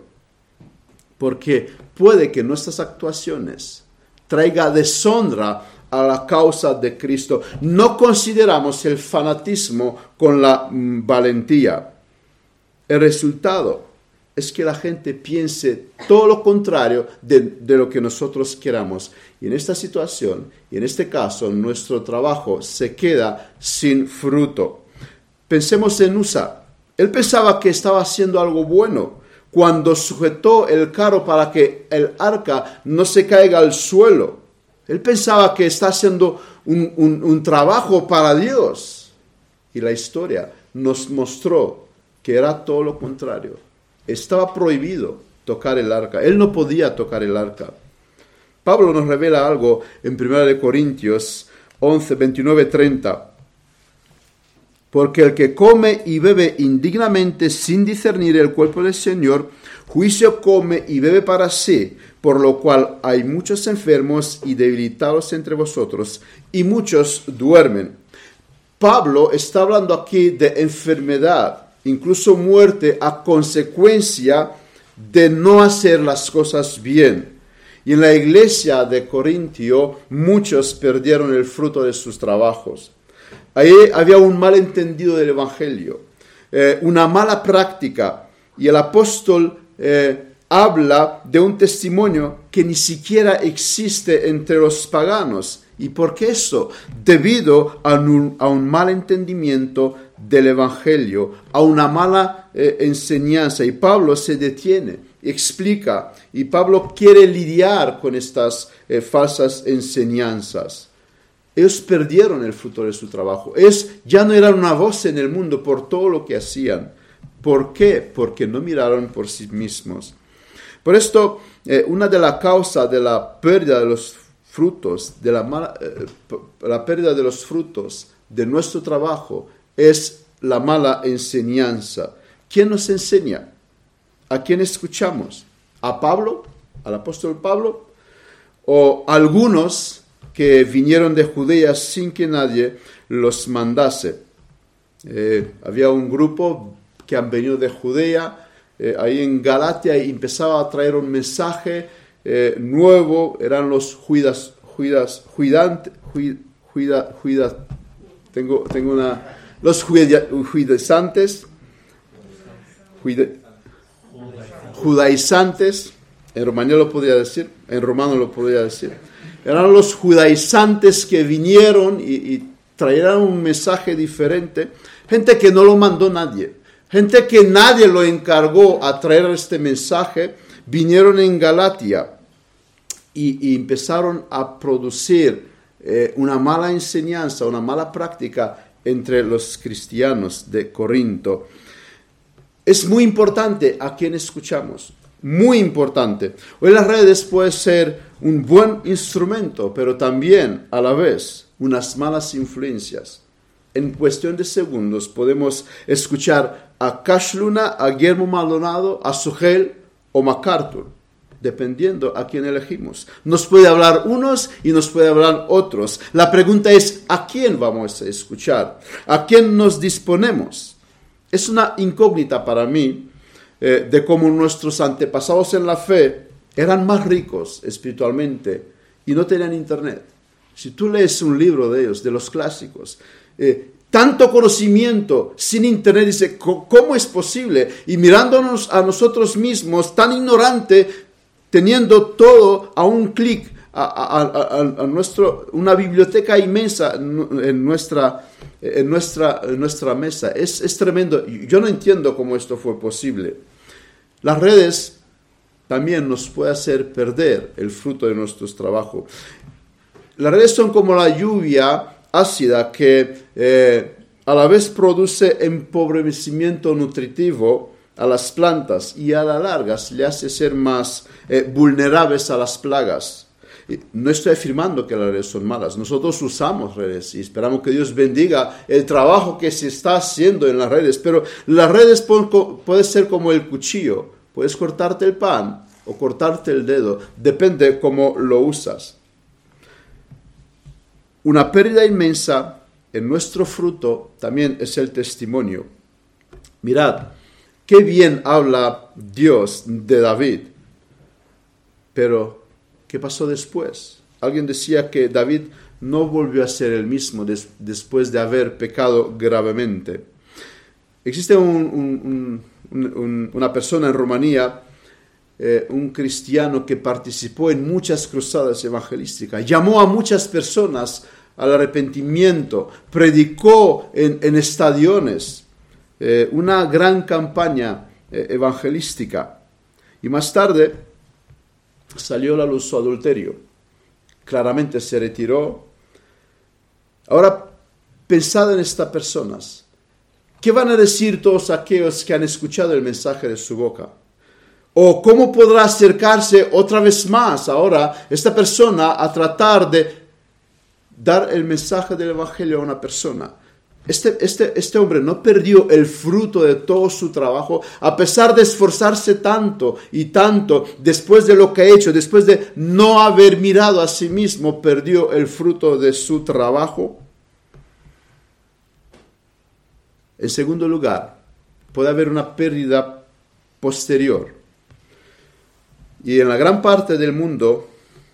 Porque puede que nuestras actuaciones traigan deshonra a la causa de Cristo. No consideramos el fanatismo con la valentía. El resultado es que la gente piense todo lo contrario de lo que nosotros queramos. Y en esta situación, y en este caso, nuestro trabajo se queda sin fruto. Pensemos en Usa. Él pensaba que estaba haciendo algo bueno cuando sujetó el carro para que el arca no se caiga al suelo. Él pensaba que está haciendo un trabajo para Dios. Y la historia nos mostró que era todo lo contrario. Estaba prohibido tocar el arca. Él no podía tocar el arca. Pablo nos revela algo en 1 Corintios 11, 29, 30. porque el que come y bebe indignamente sin discernir el cuerpo del Señor, juicio come y bebe para sí, por lo cual hay muchos enfermos y debilitados entre vosotros, y muchos duermen. Pablo está hablando aquí de enfermedad, incluso muerte a consecuencia de no hacer las cosas bien. Y en la iglesia de Corintio muchos perdieron el fruto de sus trabajos. Ahí había un malentendido del evangelio, una mala práctica, y el apóstol habla de un testimonio que ni siquiera existe entre los paganos. ¿Y por qué eso? Debido a un mal entendimiento del evangelio, a una mala enseñanza. Y Pablo se detiene, explica, y Pablo quiere lidiar con estas falsas enseñanzas. Ellos perdieron el fruto de su trabajo. Ellos ya no eran una voz en el mundo por todo lo que hacían. ¿Por qué? Porque no miraron por sí mismos. Por esto, una de las causas de la pérdida de los frutos, la pérdida de los frutos de nuestro trabajo es la mala enseñanza. ¿Quién nos enseña? ¿A quién escuchamos? ¿A Pablo? ¿Al apóstol Pablo? ¿O algunos que vinieron de Judea sin que nadie los mandase? Había un grupo que han venido de Judea, ahí en Galatia, y empezaba a traer un mensaje nuevo. Eran los judaizantes, en romano lo podría decir, eran los judaizantes que vinieron y trajeron un mensaje diferente, gente que no lo mandó nadie, gente que nadie lo encargó a traer este mensaje, vinieron en Galatia y empezaron a producir una mala enseñanza, una mala práctica entre los cristianos de Corinto. Es muy importante a quién escuchamos, muy importante. Hoy las redes pueden ser un buen instrumento, pero también a la vez unas malas influencias. En cuestión de segundos podemos escuchar a Cash Luna, a Guillermo Maldonado, a Sugel o MacArthur, dependiendo a quién elegimos. Nos puede hablar unos y nos puede hablar otros. La pregunta es, ¿a quién vamos a escuchar? ¿A quién nos disponemos? Es una incógnita para mí de cómo nuestros antepasados en la fe eran más ricos espiritualmente y no tenían internet. Si tú lees un libro de ellos, de los clásicos, tanto conocimiento sin internet, dice, ¿cómo es posible? Y mirándonos a nosotros mismos, tan ignorante, teniendo todo a un clic, una biblioteca inmensa en nuestra mesa. Es tremendo. Yo no entiendo cómo esto fue posible. Las redes también nos pueden hacer perder el fruto de nuestros trabajos. Las redes son como la lluvia ácida que a la vez produce empobrecimiento nutritivo a las plantas y a la larga le hace ser más vulnerables a las plagas. No estoy afirmando que las redes son malas. Nosotros usamos redes y esperamos que Dios bendiga el trabajo que se está haciendo en las redes. Pero las redes pueden ser como el cuchillo. Puedes cortarte el pan o cortarte el dedo. Depende cómo lo usas. Una pérdida inmensa en nuestro fruto también es el testimonio. Mirad, qué bien habla Dios de David. Pero ¿qué pasó después? Alguien decía que David no volvió a ser el mismo después de haber pecado gravemente. Existe una persona en Rumanía, un cristiano que participó en muchas cruzadas evangelísticas, llamó a muchas personas al arrepentimiento, predicó en estadiones, una gran campaña evangelística. Y más tarde salió a la luz su adulterio. Claramente se retiró. Ahora, pensad en estas personas. ¿Qué van a decir todos aquellos que han escuchado el mensaje de su boca? ¿O cómo podrá acercarse otra vez más ahora esta persona a tratar de dar el mensaje del evangelio a una persona? Este hombre no perdió el fruto de todo su trabajo, a pesar de esforzarse tanto y tanto, después de lo que ha hecho, después de no haber mirado a sí mismo, perdió el fruto de su trabajo. En segundo lugar, puede haber una pérdida posterior. Y en la gran parte del mundo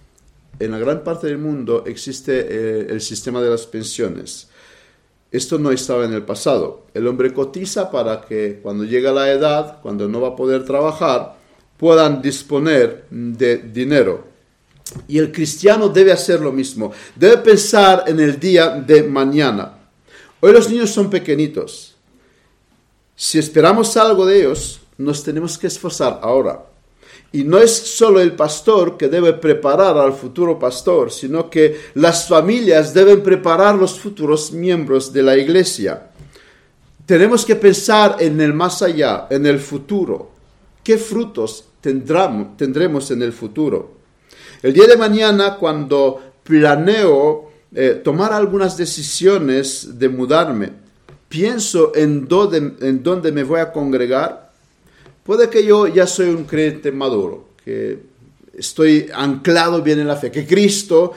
existe el sistema de las pensiones. Esto no estaba en el pasado. El hombre cotiza para que cuando llega la edad, cuando no va a poder trabajar, puedan disponer de dinero. Y el cristiano debe hacer lo mismo. Debe pensar en el día de mañana. Hoy los niños son pequeñitos. Si esperamos algo de ellos, nos tenemos que esforzar ahora. Y no es solo el pastor que debe preparar al futuro pastor, sino que las familias deben preparar los futuros miembros de la iglesia. Tenemos que pensar en el más allá, en el futuro. ¿Qué frutos tendremos en el futuro? El día de mañana, cuando planeo tomar algunas decisiones de mudarme, pienso en dónde me voy a congregar. Puede que yo ya soy un creyente maduro, que estoy anclado bien en la fe, que Cristo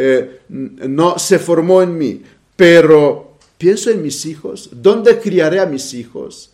no se formó en mí, pero pienso en mis hijos, ¿dónde criaré a mis hijos?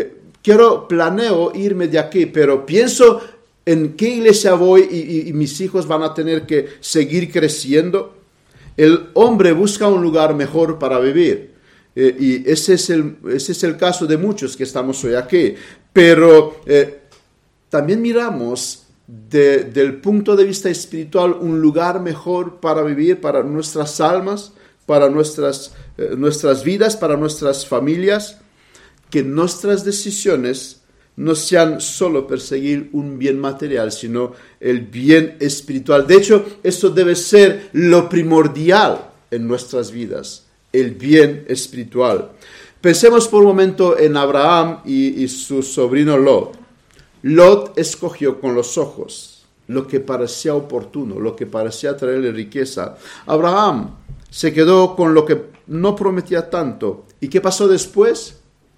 Planeo irme de aquí, pero pienso en qué iglesia voy y mis hijos van a tener que seguir creciendo. El hombre busca un lugar mejor para vivir. Y ese es el caso de muchos que estamos hoy aquí. Pero también miramos del punto de vista espiritual un lugar mejor para vivir, para nuestras almas, para nuestras vidas, para nuestras familias. Que nuestras decisiones no sean solo perseguir un bien material, sino el bien espiritual. De hecho, esto debe ser lo primordial en nuestras vidas. El bien espiritual. Pensemos por un momento en Abraham y su sobrino Lot. Lot escogió con los ojos lo que parecía oportuno, lo que parecía traerle riqueza. Abraham se quedó con lo que no prometía tanto. ¿Y qué pasó después?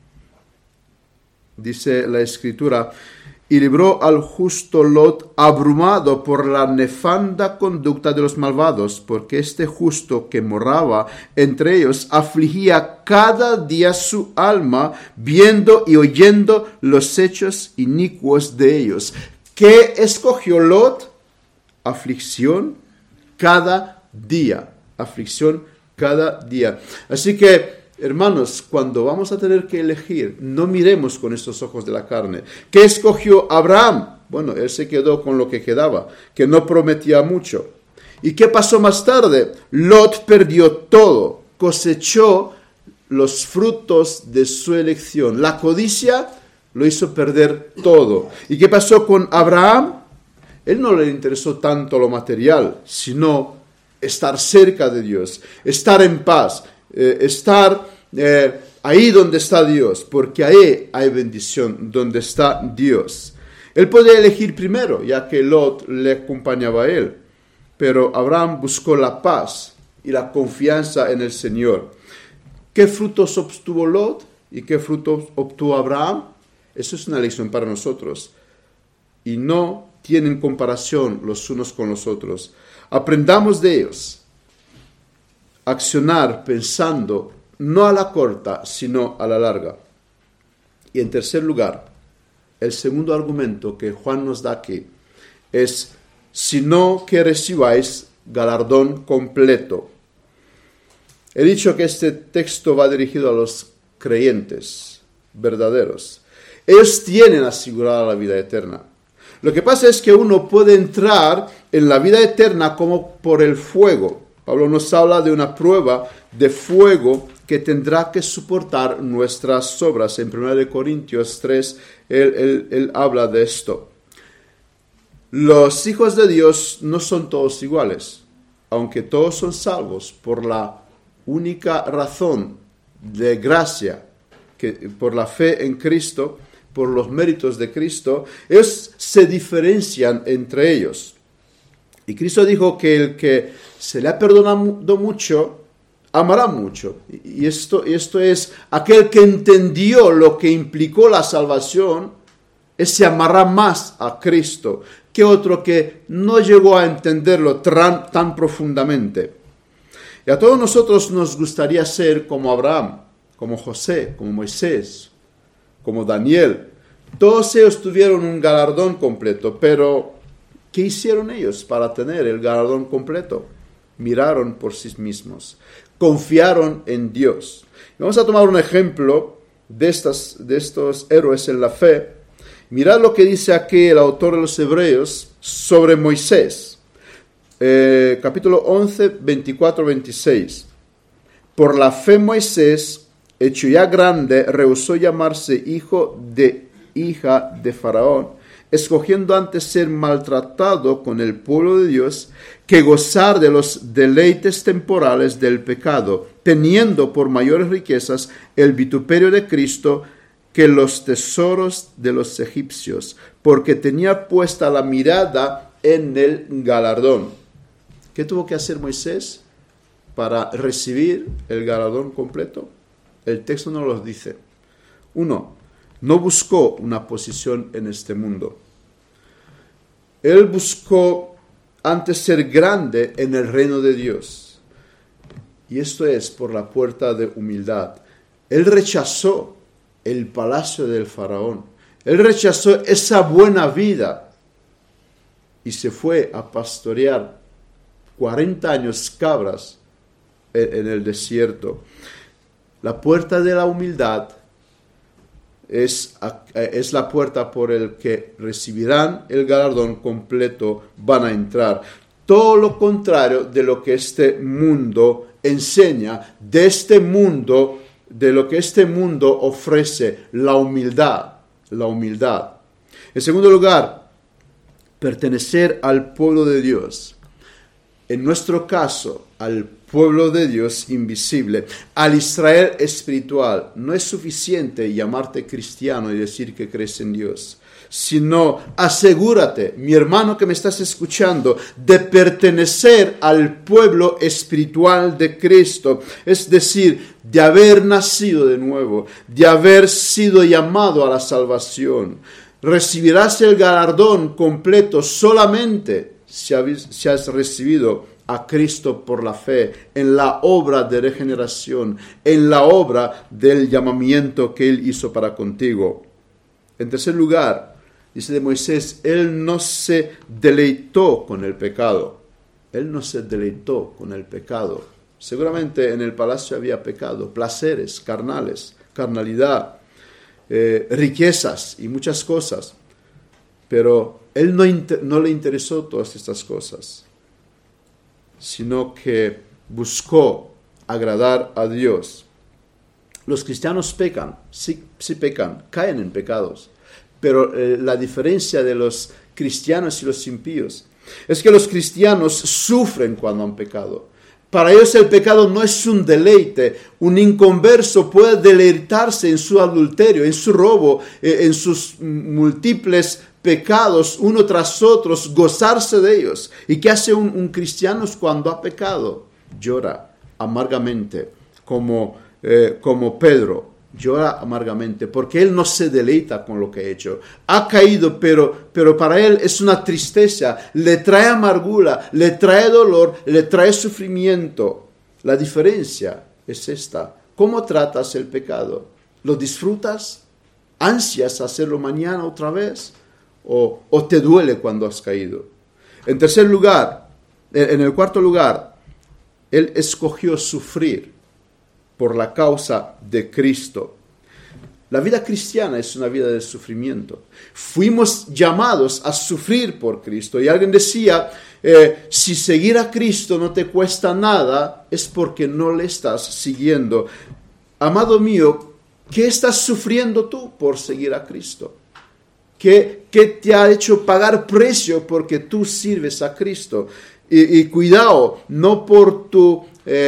Dice la Escritura, y libró al justo Lot abrumado por la nefanda conducta de los malvados, porque este justo que moraba entre ellos afligía cada día su alma, viendo y oyendo los hechos inicuos de ellos. ¿Qué escogió Lot? Aflicción cada día. Aflicción cada día. Así que, hermanos, cuando vamos a tener que elegir, no miremos con estos ojos de la carne. ¿Qué escogió Abraham? Bueno, él se quedó con lo que quedaba, que no prometía mucho. ¿Y qué pasó más tarde? Lot perdió todo, cosechó los frutos de su elección. La codicia lo hizo perder todo. ¿Y qué pasó con Abraham? Él no le interesó tanto lo material, sino estar cerca de Dios, estar en paz, estar ahí donde está Dios, porque ahí hay bendición, donde está Dios. Él podía elegir primero, ya que Lot le acompañaba a él, pero Abraham buscó la paz y la confianza en el Señor. ¿Qué frutos obtuvo Lot y qué frutos obtuvo Abraham? Eso es una lección para nosotros y no tienen comparación los unos con los otros. Aprendamos de ellos. Accionar pensando no a la corta, sino a la larga. Y en tercer lugar, el segundo argumento que Juan nos da aquí es, sino que recibáis galardón completo. He dicho que este texto va dirigido a los creyentes verdaderos. Ellos tienen asegurada la vida eterna. Lo que pasa es que uno puede entrar en la vida eterna como por el fuego. Pablo nos habla de una prueba de fuego que tendrá que soportar nuestras obras. En 1 Corintios 3, él habla de esto. Los hijos de Dios no son todos iguales, aunque todos son salvos por la única razón de gracia, que por la fe en Cristo, por los méritos de Cristo. Ellos se diferencian entre ellos. Y Cristo dijo que el que se le ha perdonado mucho, amará mucho. Y esto es aquel que entendió lo que implicó la salvación, ese amará más a Cristo que otro que no llegó a entenderlo tan profundamente. Y a todos nosotros nos gustaría ser como Abraham, como José, como Moisés, como Daniel. Todos ellos tuvieron un galardón completo, pero ¿qué hicieron ellos para tener el galardón completo? Miraron por sí mismos, confiaron en Dios. Vamos a tomar un ejemplo de estos héroes en la fe. Mirad lo que dice aquí el autor de los Hebreos sobre Moisés. Capítulo 11, 24-26. Por la fe Moisés, hecho ya grande, rehusó llamarse hijo de hija de Faraón, escogiendo antes ser maltratado con el pueblo de Dios que gozar de los deleites temporales del pecado, teniendo por mayores riquezas el vituperio de Cristo que los tesoros de los egipcios, porque tenía puesta la mirada en el galardón. ¿Qué tuvo que hacer Moisés para recibir el galardón completo? El texto no lo dice. 1. No buscó una posición en este mundo. Él buscó antes ser grande en el reino de Dios. Y esto es por la puerta de humildad. Él rechazó el palacio del faraón. Él rechazó esa buena vida y se fue a pastorear 40 años cabras en el desierto. La puerta de la humildad es la puerta por el que recibirán el galardón completo, van a entrar. Todo lo contrario de lo que este mundo enseña, de lo que este mundo ofrece, la humildad. En segundo lugar, pertenecer al pueblo de Dios. En nuestro caso, al pueblo de Dios invisible, al Israel espiritual. No es suficiente llamarte cristiano y decir que crees en Dios, sino asegúrate, mi hermano que me estás escuchando, de pertenecer al pueblo espiritual de Cristo, es decir, de haber nacido de nuevo, de haber sido llamado a la salvación. Recibirás el galardón completo solamente si has recibido a Cristo por la fe, en la obra de regeneración, en la obra del llamamiento que Él hizo para contigo. En tercer lugar, dice de Moisés, Él no se deleitó con el pecado. Él no se deleitó con el pecado. Seguramente en el palacio había pecado, placeres carnales, carnalidad, riquezas y muchas cosas. Pero Él no le interesó todas estas cosas, sino que buscó agradar a Dios. Los cristianos pecan, sí pecan, caen en pecados, pero la diferencia de los cristianos y los impíos es que los cristianos sufren cuando han pecado. Para ellos el pecado no es un deleite. Un inconverso puede deleitarse en su adulterio, en su robo, en sus múltiples pecados uno tras otro, gozarse de ellos. ¿Y qué hace un cristiano cuando ha pecado? Llora amargamente, como Pedro. Llora amargamente porque él no se deleita con lo que ha hecho. Ha caído, pero para él es una tristeza, le trae amargura, le trae dolor, le trae sufrimiento. La diferencia es esta. ¿Cómo tratas el pecado? ¿Lo disfrutas? ¿Ansias hacerlo mañana otra vez? ¿O te duele cuando has caído? En tercer lugar, en el cuarto lugar, él escogió sufrir por la causa de Cristo. La vida cristiana es una vida de sufrimiento. Fuimos llamados a sufrir por Cristo. Y alguien decía, si seguir a Cristo no te cuesta nada, es porque no le estás siguiendo. Amado mío, ¿qué estás sufriendo tú por seguir a Cristo? ¿Qué te ha hecho pagar precio porque tú sirves a Cristo? Y cuidado, no por tu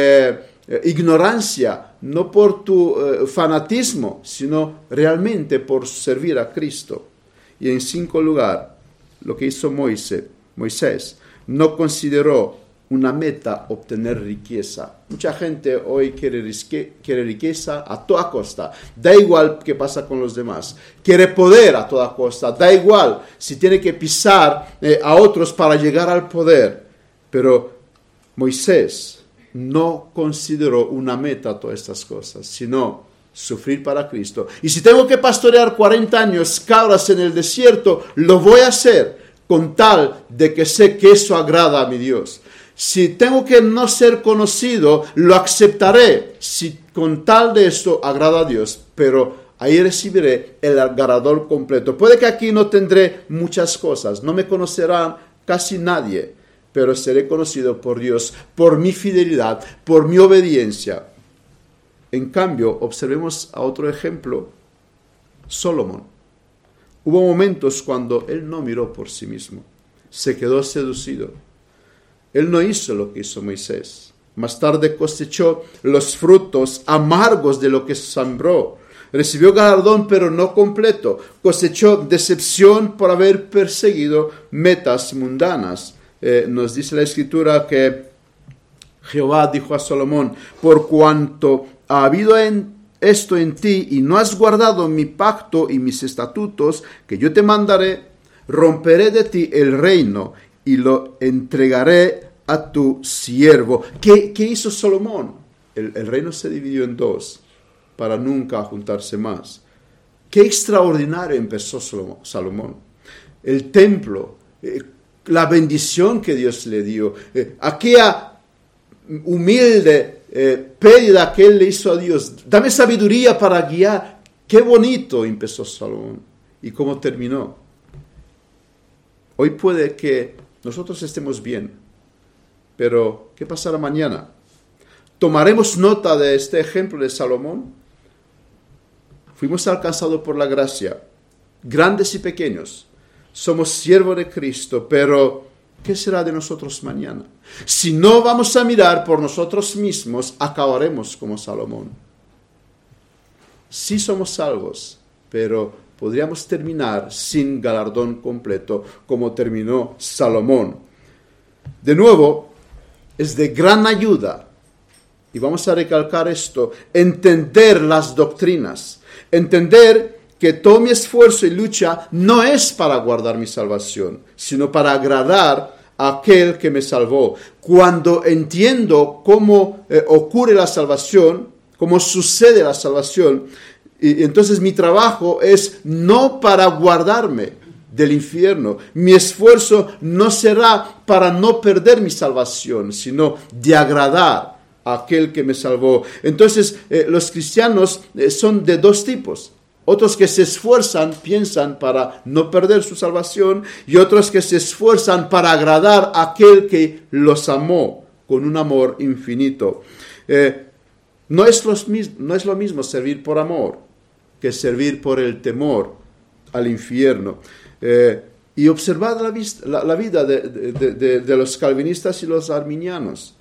ignorancia, no por tu fanatismo, sino realmente por servir a Cristo. Y en quinto lugar, lo que hizo Moisés no consideró una meta obtener riqueza. Mucha gente hoy quiere riqueza a toda costa. Da igual qué pasa con los demás. Quiere poder a toda costa. Da igual si tiene que pisar a otros para llegar al poder. Pero Moisés no consideró una meta todas estas cosas, sino sufrir para Cristo. Y si tengo que pastorear 40 años cabras en el desierto, lo voy a hacer con tal de que sé que eso agrada a mi Dios. Si tengo que no ser conocido, lo aceptaré si con tal de esto agrada a Dios, pero ahí recibiré el galardón completo. Puede que aquí no tendré muchas cosas, no me conocerá casi nadie, pero seré conocido por Dios, por mi fidelidad, por mi obediencia. En cambio, observemos a otro ejemplo, Salomón. Hubo momentos cuando él no miró por sí mismo, se quedó seducido. Él no hizo lo que hizo Moisés. Más tarde cosechó los frutos amargos de lo que sembró. Recibió galardón, pero no completo. Cosechó decepción por haber perseguido metas mundanas. Nos dice la Escritura que Jehová dijo a Salomón: por cuanto ha habido esto en ti y no has guardado mi pacto y mis estatutos que yo te mandaré, romperé de ti el reino y lo entregaré a tu siervo. ¿Qué hizo Salomón? El reino se dividió en dos para nunca juntarse más. Qué extraordinario empezó Salomón. El templo, la bendición que Dios le dio, aquella humilde pérdida que él le hizo a Dios. Dame sabiduría para guiar. Qué bonito empezó Salomón. ¿Y cómo terminó? Hoy puede que nosotros estemos bien, pero ¿qué pasará mañana? ¿Tomaremos nota de este ejemplo de Salomón? Fuimos alcanzados por la gracia, grandes y pequeños. Somos siervos de Cristo, pero ¿qué será de nosotros mañana? Si no vamos a mirar por nosotros mismos, acabaremos como Salomón. Sí somos salvos, pero podríamos terminar sin galardón completo, como terminó Salomón. De nuevo, es de gran ayuda, y vamos a recalcar esto, entender las doctrinas, entender que todo mi esfuerzo y lucha no es para guardar mi salvación, sino para agradar a aquel que me salvó. Cuando entiendo cómo ocurre la salvación, cómo sucede la salvación, y entonces mi trabajo es no para guardarme del infierno. Mi esfuerzo no será para no perder mi salvación, sino de agradar a aquel que me salvó. Entonces, los cristianos son de dos tipos. Otros que se esfuerzan, piensan para no perder su salvación, y otros que se esfuerzan para agradar a aquel que los amó con un amor infinito. No es lo mismo servir por amor que servir por el temor al infierno. Y observad la vida de los calvinistas y los arminianos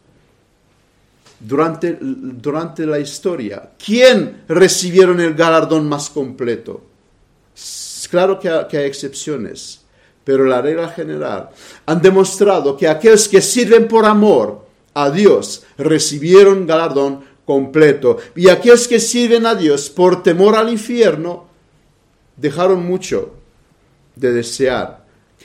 durante la historia. ¿Quién recibieron el galardón más completo? Claro que hay excepciones, pero la regla general han demostrado que aquellos que sirven por amor a Dios recibieron galardón completo, y aquellos que sirven a Dios por temor al infierno dejaron mucho de desear,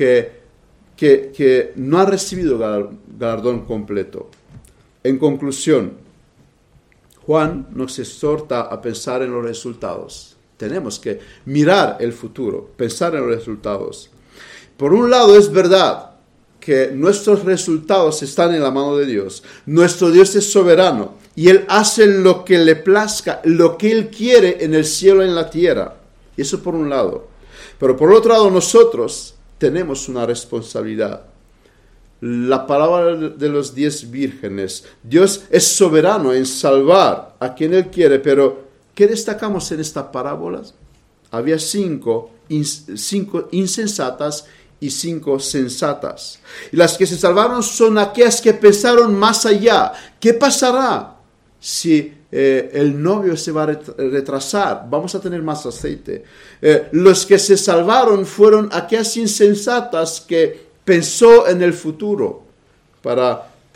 que no han recibido galardón completo. En conclusión, Juan nos exhorta a pensar en los resultados. Tenemos que mirar el futuro, pensar en los resultados. Por un lado, es verdad que nuestros resultados están en la mano de Dios. Nuestro Dios es soberano y Él hace lo que le plazca, lo que Él quiere en el cielo y en la tierra. Y eso por un lado. Pero por otro lado, nosotros tenemos una responsabilidad. La palabra de los 10 vírgenes. Dios es soberano en salvar a quien Él quiere, pero ¿qué destacamos en esta parábola? Había 5 insensatas y 5 sensatas. Y las que se salvaron son aquellas que pensaron más allá. ¿Qué pasará si el novio se va a retrasar? Vamos a tener más aceite. Los que se salvaron fueron aquellas insensatas que pensó en el futuro para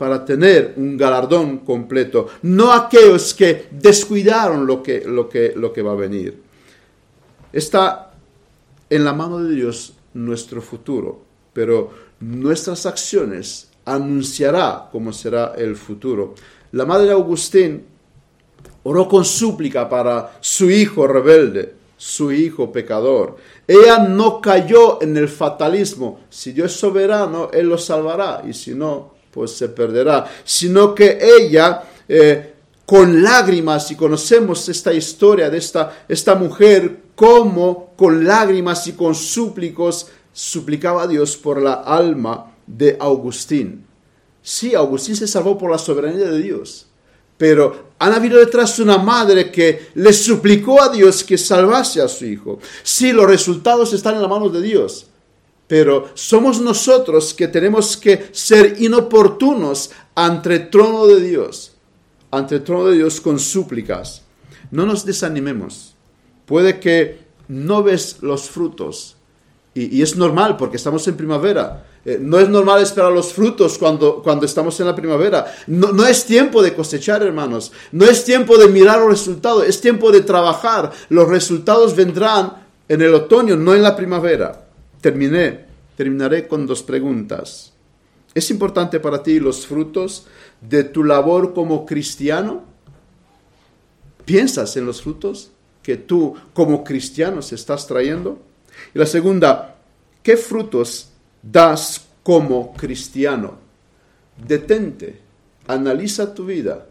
para tener un galardón completo, no aquellos que descuidaron lo que va a venir. Está en la mano de Dios nuestro futuro, pero nuestras acciones anunciará cómo será el futuro. La madre de Agustín oró con súplica para su hijo rebelde, su hijo pecador. Ella no cayó en el fatalismo. Si Dios es soberano, Él lo salvará, y si no, pues se perderá. Sino que ella, con lágrimas, y conocemos esta historia de esta mujer, como con lágrimas y con súplicos suplicaba a Dios por la alma de Agustín. Sí, Agustín se salvó por la soberanía de Dios, pero han habido detrás una madre que le suplicó a Dios que salvase a su hijo. Sí, los resultados están en las manos de Dios, pero somos nosotros que tenemos que ser inoportunos ante el trono de Dios, con súplicas. No nos desanimemos. Puede que no ves los frutos, y es normal porque estamos en primavera. No es normal esperar los frutos cuando estamos en la primavera. No es tiempo de cosechar, hermanos. No es tiempo de mirar los resultados. Es tiempo de trabajar. Los resultados vendrán en el otoño, no en la primavera. Terminaré con 2 preguntas. ¿Es importante para ti los frutos de tu labor como cristiano? ¿Piensas en los frutos que tú como cristiano estás trayendo? Y la segunda, ¿qué frutos das como cristiano? Detente, analiza tu vida.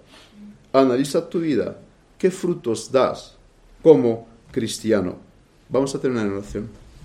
¿Qué frutos das como cristiano? Vamos a terminar en oración.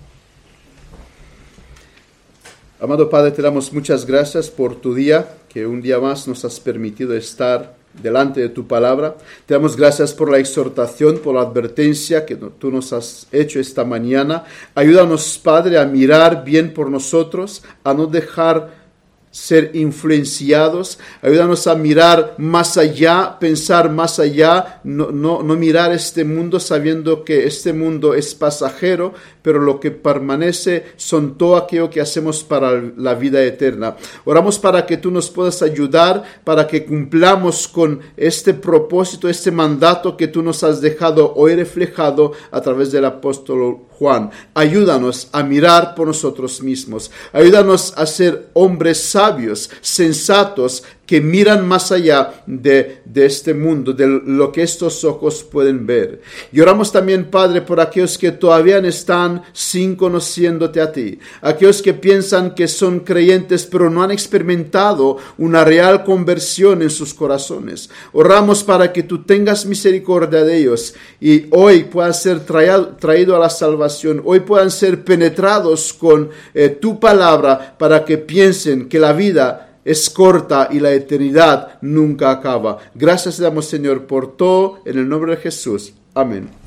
Amado Padre, te damos muchas gracias por tu día, que un día más nos has permitido estar delante de tu palabra. Te damos gracias por la exhortación, por la advertencia que tú nos has hecho esta mañana. Ayúdanos, Padre, a mirar bien por nosotros, a no dejar ser influenciados. Ayúdanos a mirar más allá, pensar más allá, no mirar este mundo sabiendo que este mundo es pasajero, pero lo que permanece son todo aquello que hacemos para la vida eterna. Oramos para que tú nos puedas ayudar, para que cumplamos con este propósito, este mandato que tú nos has dejado hoy reflejado a través del apóstol Juan. Ayúdanos a mirar por nosotros mismos. Ayúdanos a ser hombres sabios, sensatos, que miran más allá de este mundo, de lo que estos ojos pueden ver. Y oramos también, Padre, por aquellos que todavía están sin conociéndote a ti, aquellos que piensan que son creyentes pero no han experimentado una real conversión en sus corazones. Oramos para que tú tengas misericordia de ellos y hoy puedan ser traído a la salvación, hoy puedan ser penetrados con tu palabra, para que piensen que la vida es corta y la eternidad nunca acaba. Gracias te damos, Señor, por todo, en el nombre de Jesús. Amén.